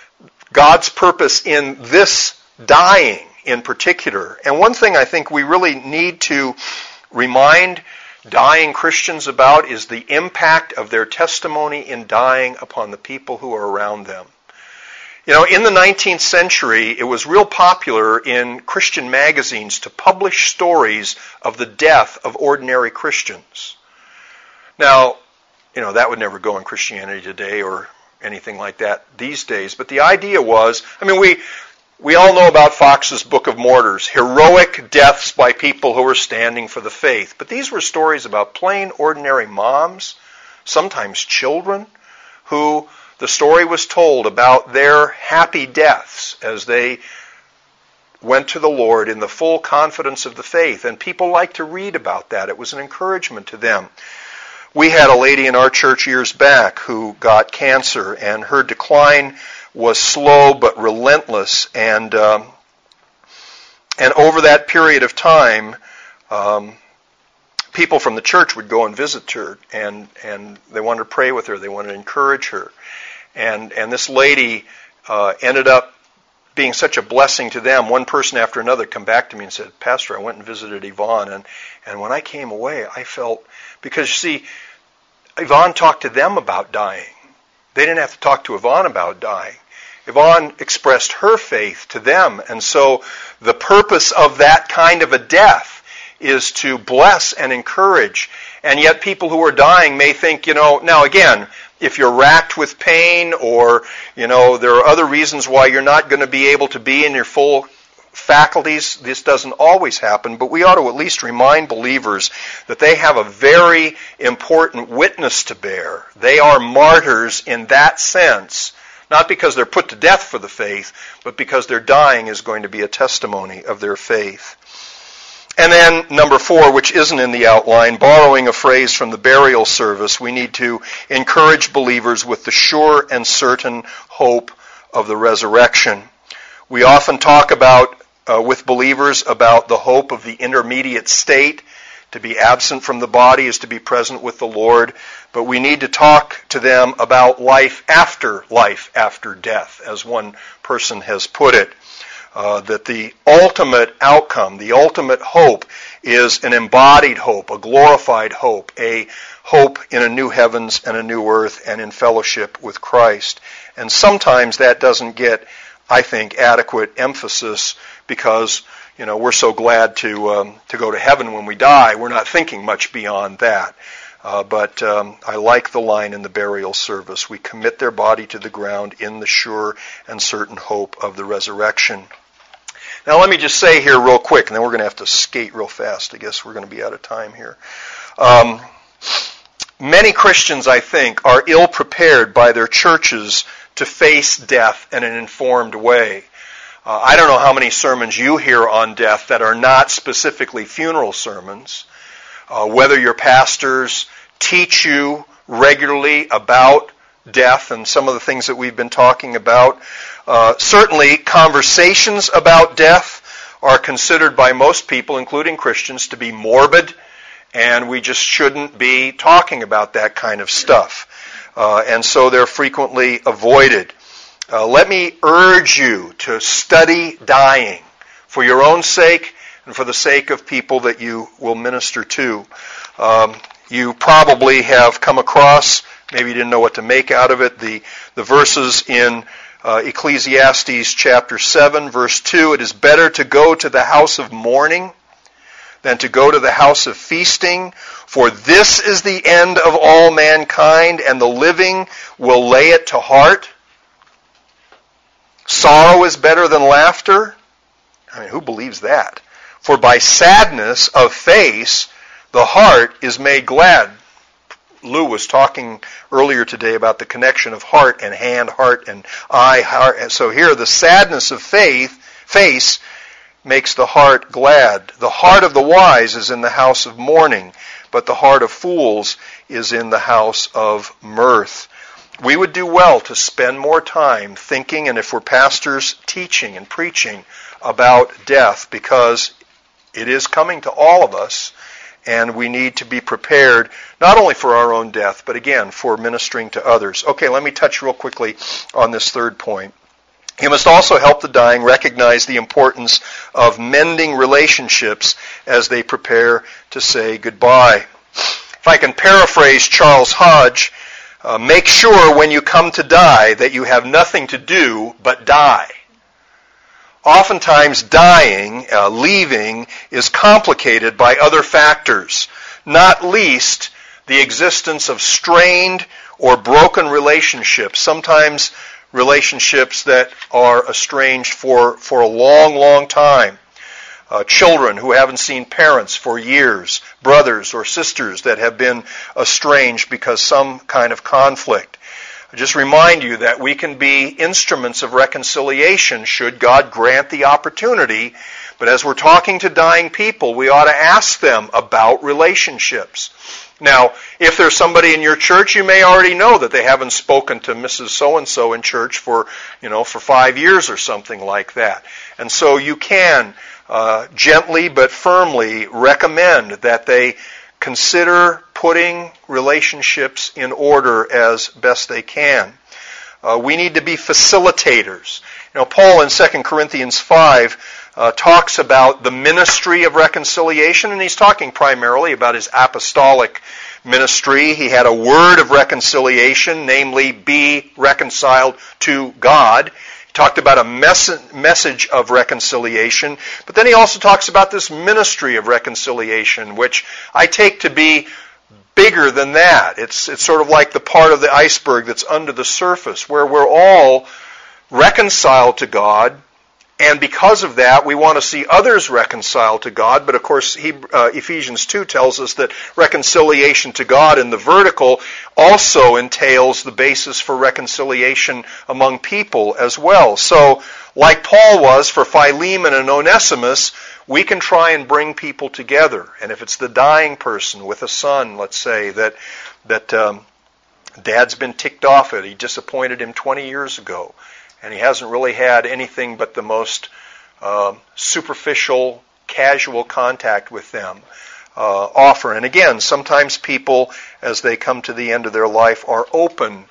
God's purpose in this dying in particular. And one thing I think we really need to remind dying Christians about is the impact of their testimony in dying upon the people who are around them. You know, in the nineteenth century, it was real popular in Christian magazines to publish stories of the death of ordinary Christians. Now, you know, that would never go in Christianity Today or anything like that these days, but the idea was, I mean, we We all know about Fox's Book of Martyrs, heroic deaths by people who were standing for the faith. But these were stories about plain, ordinary moms, sometimes children, who the story was told about their happy deaths as they went to the Lord in the full confidence of the faith. And people liked to read about that. It was an encouragement to them. We had a lady in our church years back who got cancer, and her decline was slow but relentless, and um, and over that period of time, um, people from the church would go and visit her, and and they wanted to pray with her, they wanted to encourage her, and and this lady uh, ended up being such a blessing to them. One person after another come back to me and said, Pastor, I went and visited Yvonne, and and when I came away, I felt, because you see, Yvonne talked to them about dying. They didn't have to talk to Yvonne about dying. Yvonne expressed her faith to them. And so the purpose of that kind of a death is to bless and encourage. And yet people who are dying may think, you know, now again, if you're racked with pain or, you know, there are other reasons why you're not going to be able to be in your full faculties, this doesn't always happen, but we ought to at least remind believers that they have a very important witness to bear. They are martyrs in that sense. Not because they're put to death for the faith, but because their dying is going to be a testimony of their faith. And then number four, which isn't in the outline, borrowing a phrase from the burial service, we need to encourage believers with the sure and certain hope of the resurrection. We often talk about, uh, with believers, about the hope of the intermediate state. To be absent from the body is to be present with the Lord. But we need to talk to them about life after life after death, as one person has put it. Uh, that the ultimate outcome, the ultimate hope, is an embodied hope, a glorified hope, a hope in a new heavens and a new earth and in fellowship with Christ. And sometimes that doesn't get, I think, adequate emphasis because, you know, we're so glad to um, to go to heaven when we die. We're not thinking much beyond that. Uh, but um, I like the line in the burial service. We commit their body to the ground in the sure and certain hope of the resurrection. Now let me just say here real quick, and then we're going to have to skate real fast. I guess we're going to be out of time here. Um, many Christians, I think, are ill-prepared by their churches to face death in an informed way. Uh, I don't know how many sermons you hear on death that are not specifically funeral sermons. Uh, whether your pastors teach you regularly about death and some of the things that we've been talking about. Uh, certainly, conversations about death are considered by most people, including Christians, to be morbid, and we just shouldn't be talking about that kind of stuff. Uh, and so they're frequently avoided. Uh, let me urge you to study dying for your own sake and for the sake of people that you will minister to. Um, you probably have come across, maybe you didn't know what to make out of it, the, the verses in uh, Ecclesiastes chapter seven, verse two. It is better to go to the house of mourning than to go to the house of feasting, for this is the end of all mankind, and the living will lay it to heart. Sorrow is better than laughter. I mean, who believes that? For by sadness of face, the heart is made glad. Lou was talking earlier today about the connection of heart and hand, heart and eye, heart. And so here, the sadness of faith, face makes the heart glad. The heart of the wise is in the house of mourning, but the heart of fools is in the house of mirth. We would do well to spend more time thinking, and if we're pastors, teaching and preaching about death, because it is coming to all of us, and we need to be prepared not only for our own death, but again, for ministering to others. Okay, let me touch real quickly on this third point. You must also help the dying recognize the importance of mending relationships as they prepare to say goodbye. If I can paraphrase Charles Hodge, uh, make sure when you come to die that you have nothing to do but die. Oftentimes dying, uh, leaving, is complicated by other factors, not least the existence of strained or broken relationships, sometimes relationships that are estranged for, for a long, long time. Uh, children who haven't seen parents for years, brothers or sisters that have been estranged because some kind of conflict. I just remind you that we can be instruments of reconciliation should God grant the opportunity. But as we're talking to dying people, we ought to ask them about relationships. Now, if there's somebody in your church, you may already know that they haven't spoken to Missus So-and-so in church for, you know, for five years or something like that. And so you can uh, gently but firmly recommend that they consider putting relationships in order as best they can. Uh, we need to be facilitators. You know, Paul in Second Corinthians five uh, talks about the ministry of reconciliation, and he's talking primarily about his apostolic ministry. He had a word of reconciliation, namely, be reconciled to God. He talked about a mes- message of reconciliation, but then he also talks about this ministry of reconciliation, which I take to be bigger than that. It's it's sort of like the part of the iceberg that's under the surface, where we're all reconciled to God, and because of that, we want to see others reconciled to God. But of course, he, uh, Ephesians two tells us that reconciliation to God in the vertical also entails the basis for reconciliation among people as well. So, like Paul was for Philemon and Onesimus, we can try and bring people together. And if it's the dying person with a son, let's say, that that um, dad's been ticked off at, he disappointed him twenty years ago, and he hasn't really had anything but the most uh, superficial, casual contact with them, uh, offer. And again, sometimes people, as they come to the end of their life, are open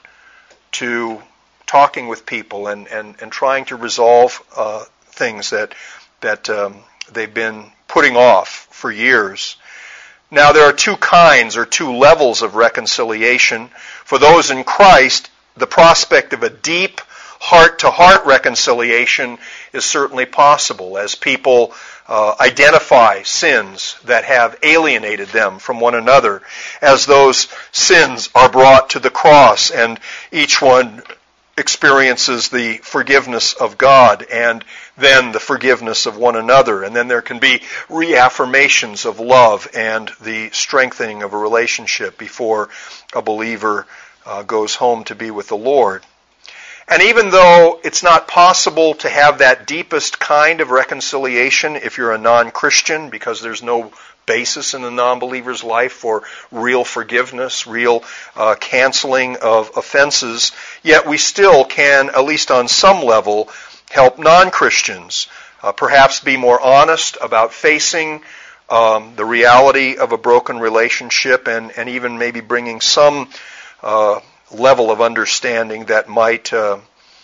to talking with people and, and, and trying to resolve uh, things that that um, they've been putting off for years. Now, there are two kinds or two levels of reconciliation. For those in Christ, the prospect of a deep, heart-to-heart reconciliation is certainly possible as people uh, identify sins that have alienated them from one another, as those sins are brought to the cross and each one experiences the forgiveness of God and then the forgiveness of one another. And then there can be reaffirmations of love and the strengthening of a relationship before a believer uh, goes home to be with the Lord. And even though it's not possible to have that deepest kind of reconciliation if you're a non-Christian, because there's no basis in the non-believer's life for real forgiveness, real uh, canceling of offenses, yet we still can, at least on some level, help non-Christians uh, perhaps be more honest about facing um, the reality of a broken relationship and, and even maybe bringing some uh, level of understanding that might uh,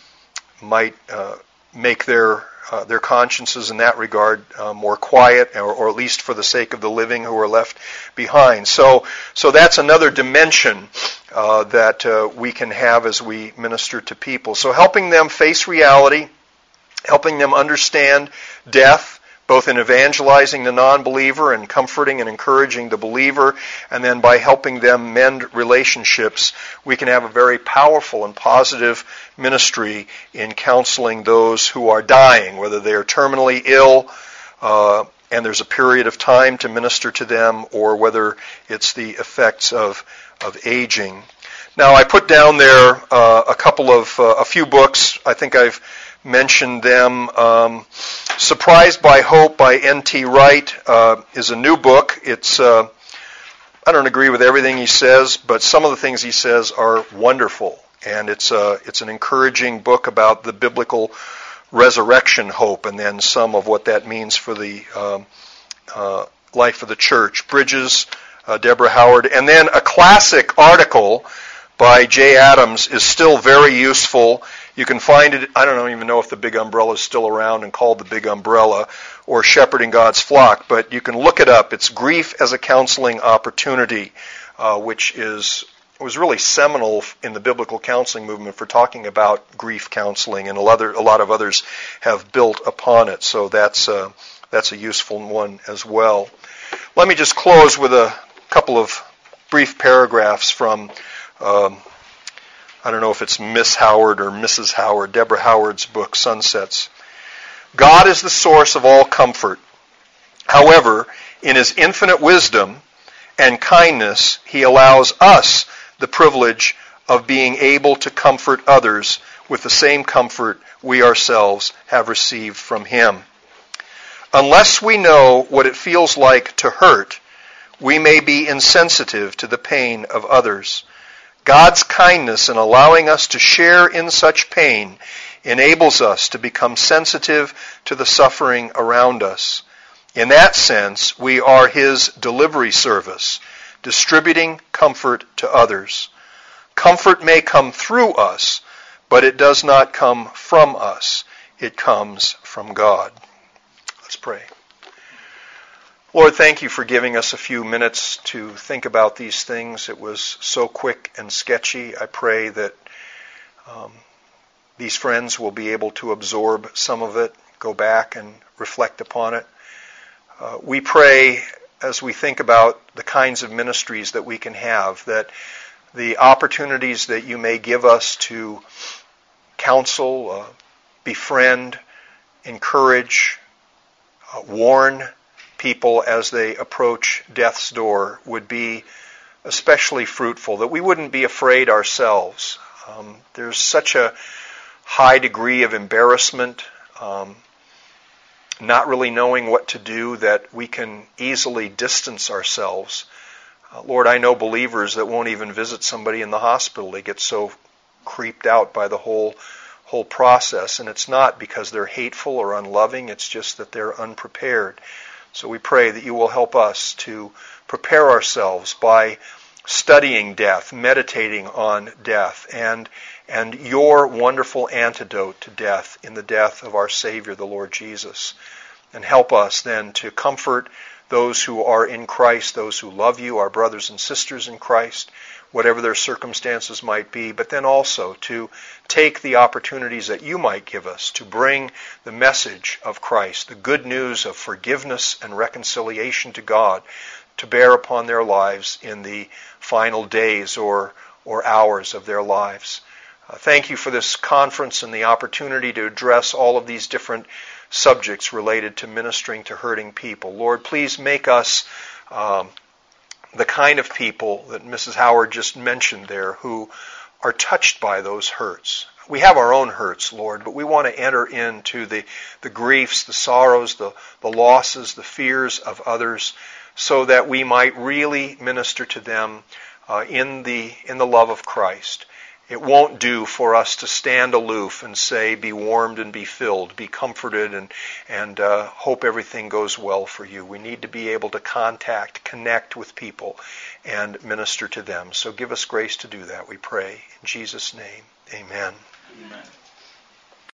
might uh, make their uh, their consciences in that regard uh, more quiet, or, or at least for the sake of the living who are left behind. So, so that's another dimension uh, that uh, we can have as we minister to people. So, helping them face reality, helping them understand death, both in evangelizing the non-believer and comforting and encouraging the believer, and then by helping them mend relationships, we can have a very powerful and positive ministry in counseling those who are dying, whether they are terminally ill, uh, and there's a period of time to minister to them, or whether it's the effects of, of aging. Now, I put down there uh, a couple of, uh, a few books. I think I've mentioned them. Um, Surprised by Hope by N T Wright uh, is a new book. It's uh, I don't agree with everything he says, but some of the things he says are wonderful, and it's uh, it's an encouraging book about the biblical resurrection hope, and then some of what that means for the um, uh, life of the church. Bridges, uh, Deborah Howard, and then a classic article by Jay Adams is still very useful. You can find it, I don't even know if the Big Umbrella is still around and called the Big Umbrella, or Shepherding God's Flock, but you can look it up. It's Grief as a Counseling Opportunity, uh, which is was really seminal in the biblical counseling movement for talking about grief counseling, and a lot, a lot of others have built upon it, so that's, uh, that's a useful one as well. Let me just close with a couple of brief paragraphs from um, I don't know if it's Miss Howard or Missus Howard, Deborah Howard's book, Sunsets. God is the source of all comfort. However, in His infinite wisdom and kindness, He allows us the privilege of being able to comfort others with the same comfort we ourselves have received from Him. Unless we know what it feels like to hurt, we may be insensitive to the pain of others. God's kindness in allowing us to share in such pain enables us to become sensitive to the suffering around us. In that sense, we are His delivery service, distributing comfort to others. Comfort may come through us, but it does not come from us. It comes from God. Let's pray. Lord, thank you for giving us a few minutes to think about these things. It was so quick and sketchy. I pray that um, these friends will be able to absorb some of it, go back and reflect upon it. Uh, we pray, as we think about the kinds of ministries that we can have, that the opportunities that you may give us to counsel, uh, befriend, encourage, uh, warn people as they approach death's door would be especially fruitful, that we wouldn't be afraid ourselves. Um, there's such a high degree of embarrassment, um, not really knowing what to do, that we can easily distance ourselves. Uh, Lord, I know believers that won't even visit somebody in the hospital. They get so creeped out by the whole whole process, and it's not because they're hateful or unloving, it's just that they're unprepared. So we pray that you will help us to prepare ourselves by studying death, meditating on death, and and your wonderful antidote to death in the death of our Savior, the Lord Jesus. And help us then to comfort those who are in Christ, those who love you, our brothers and sisters in Christ. whatever their circumstances might be, but then also to take the opportunities that you might give us to bring the message of Christ, the good news of forgiveness and reconciliation to God, to bear upon their lives in the final days or, or hours of their lives. Uh, thank you for this conference and the opportunity to address all of these different subjects related to ministering to hurting people. Lord, please make us um, the kind of people that Missus Howard just mentioned there who are touched by those hurts. We have our own hurts, Lord, but we want to enter into the, the griefs, the sorrows, the, the losses, the fears of others so that we might really minister to them uh, in the in the love of Christ. It won't do for us to stand aloof and say, be warmed and be filled, be comforted and, and uh, hope everything goes well for you. We need to be able to contact, connect with people and minister to them. So give us grace to do that, we pray. In Jesus' name, amen. Amen.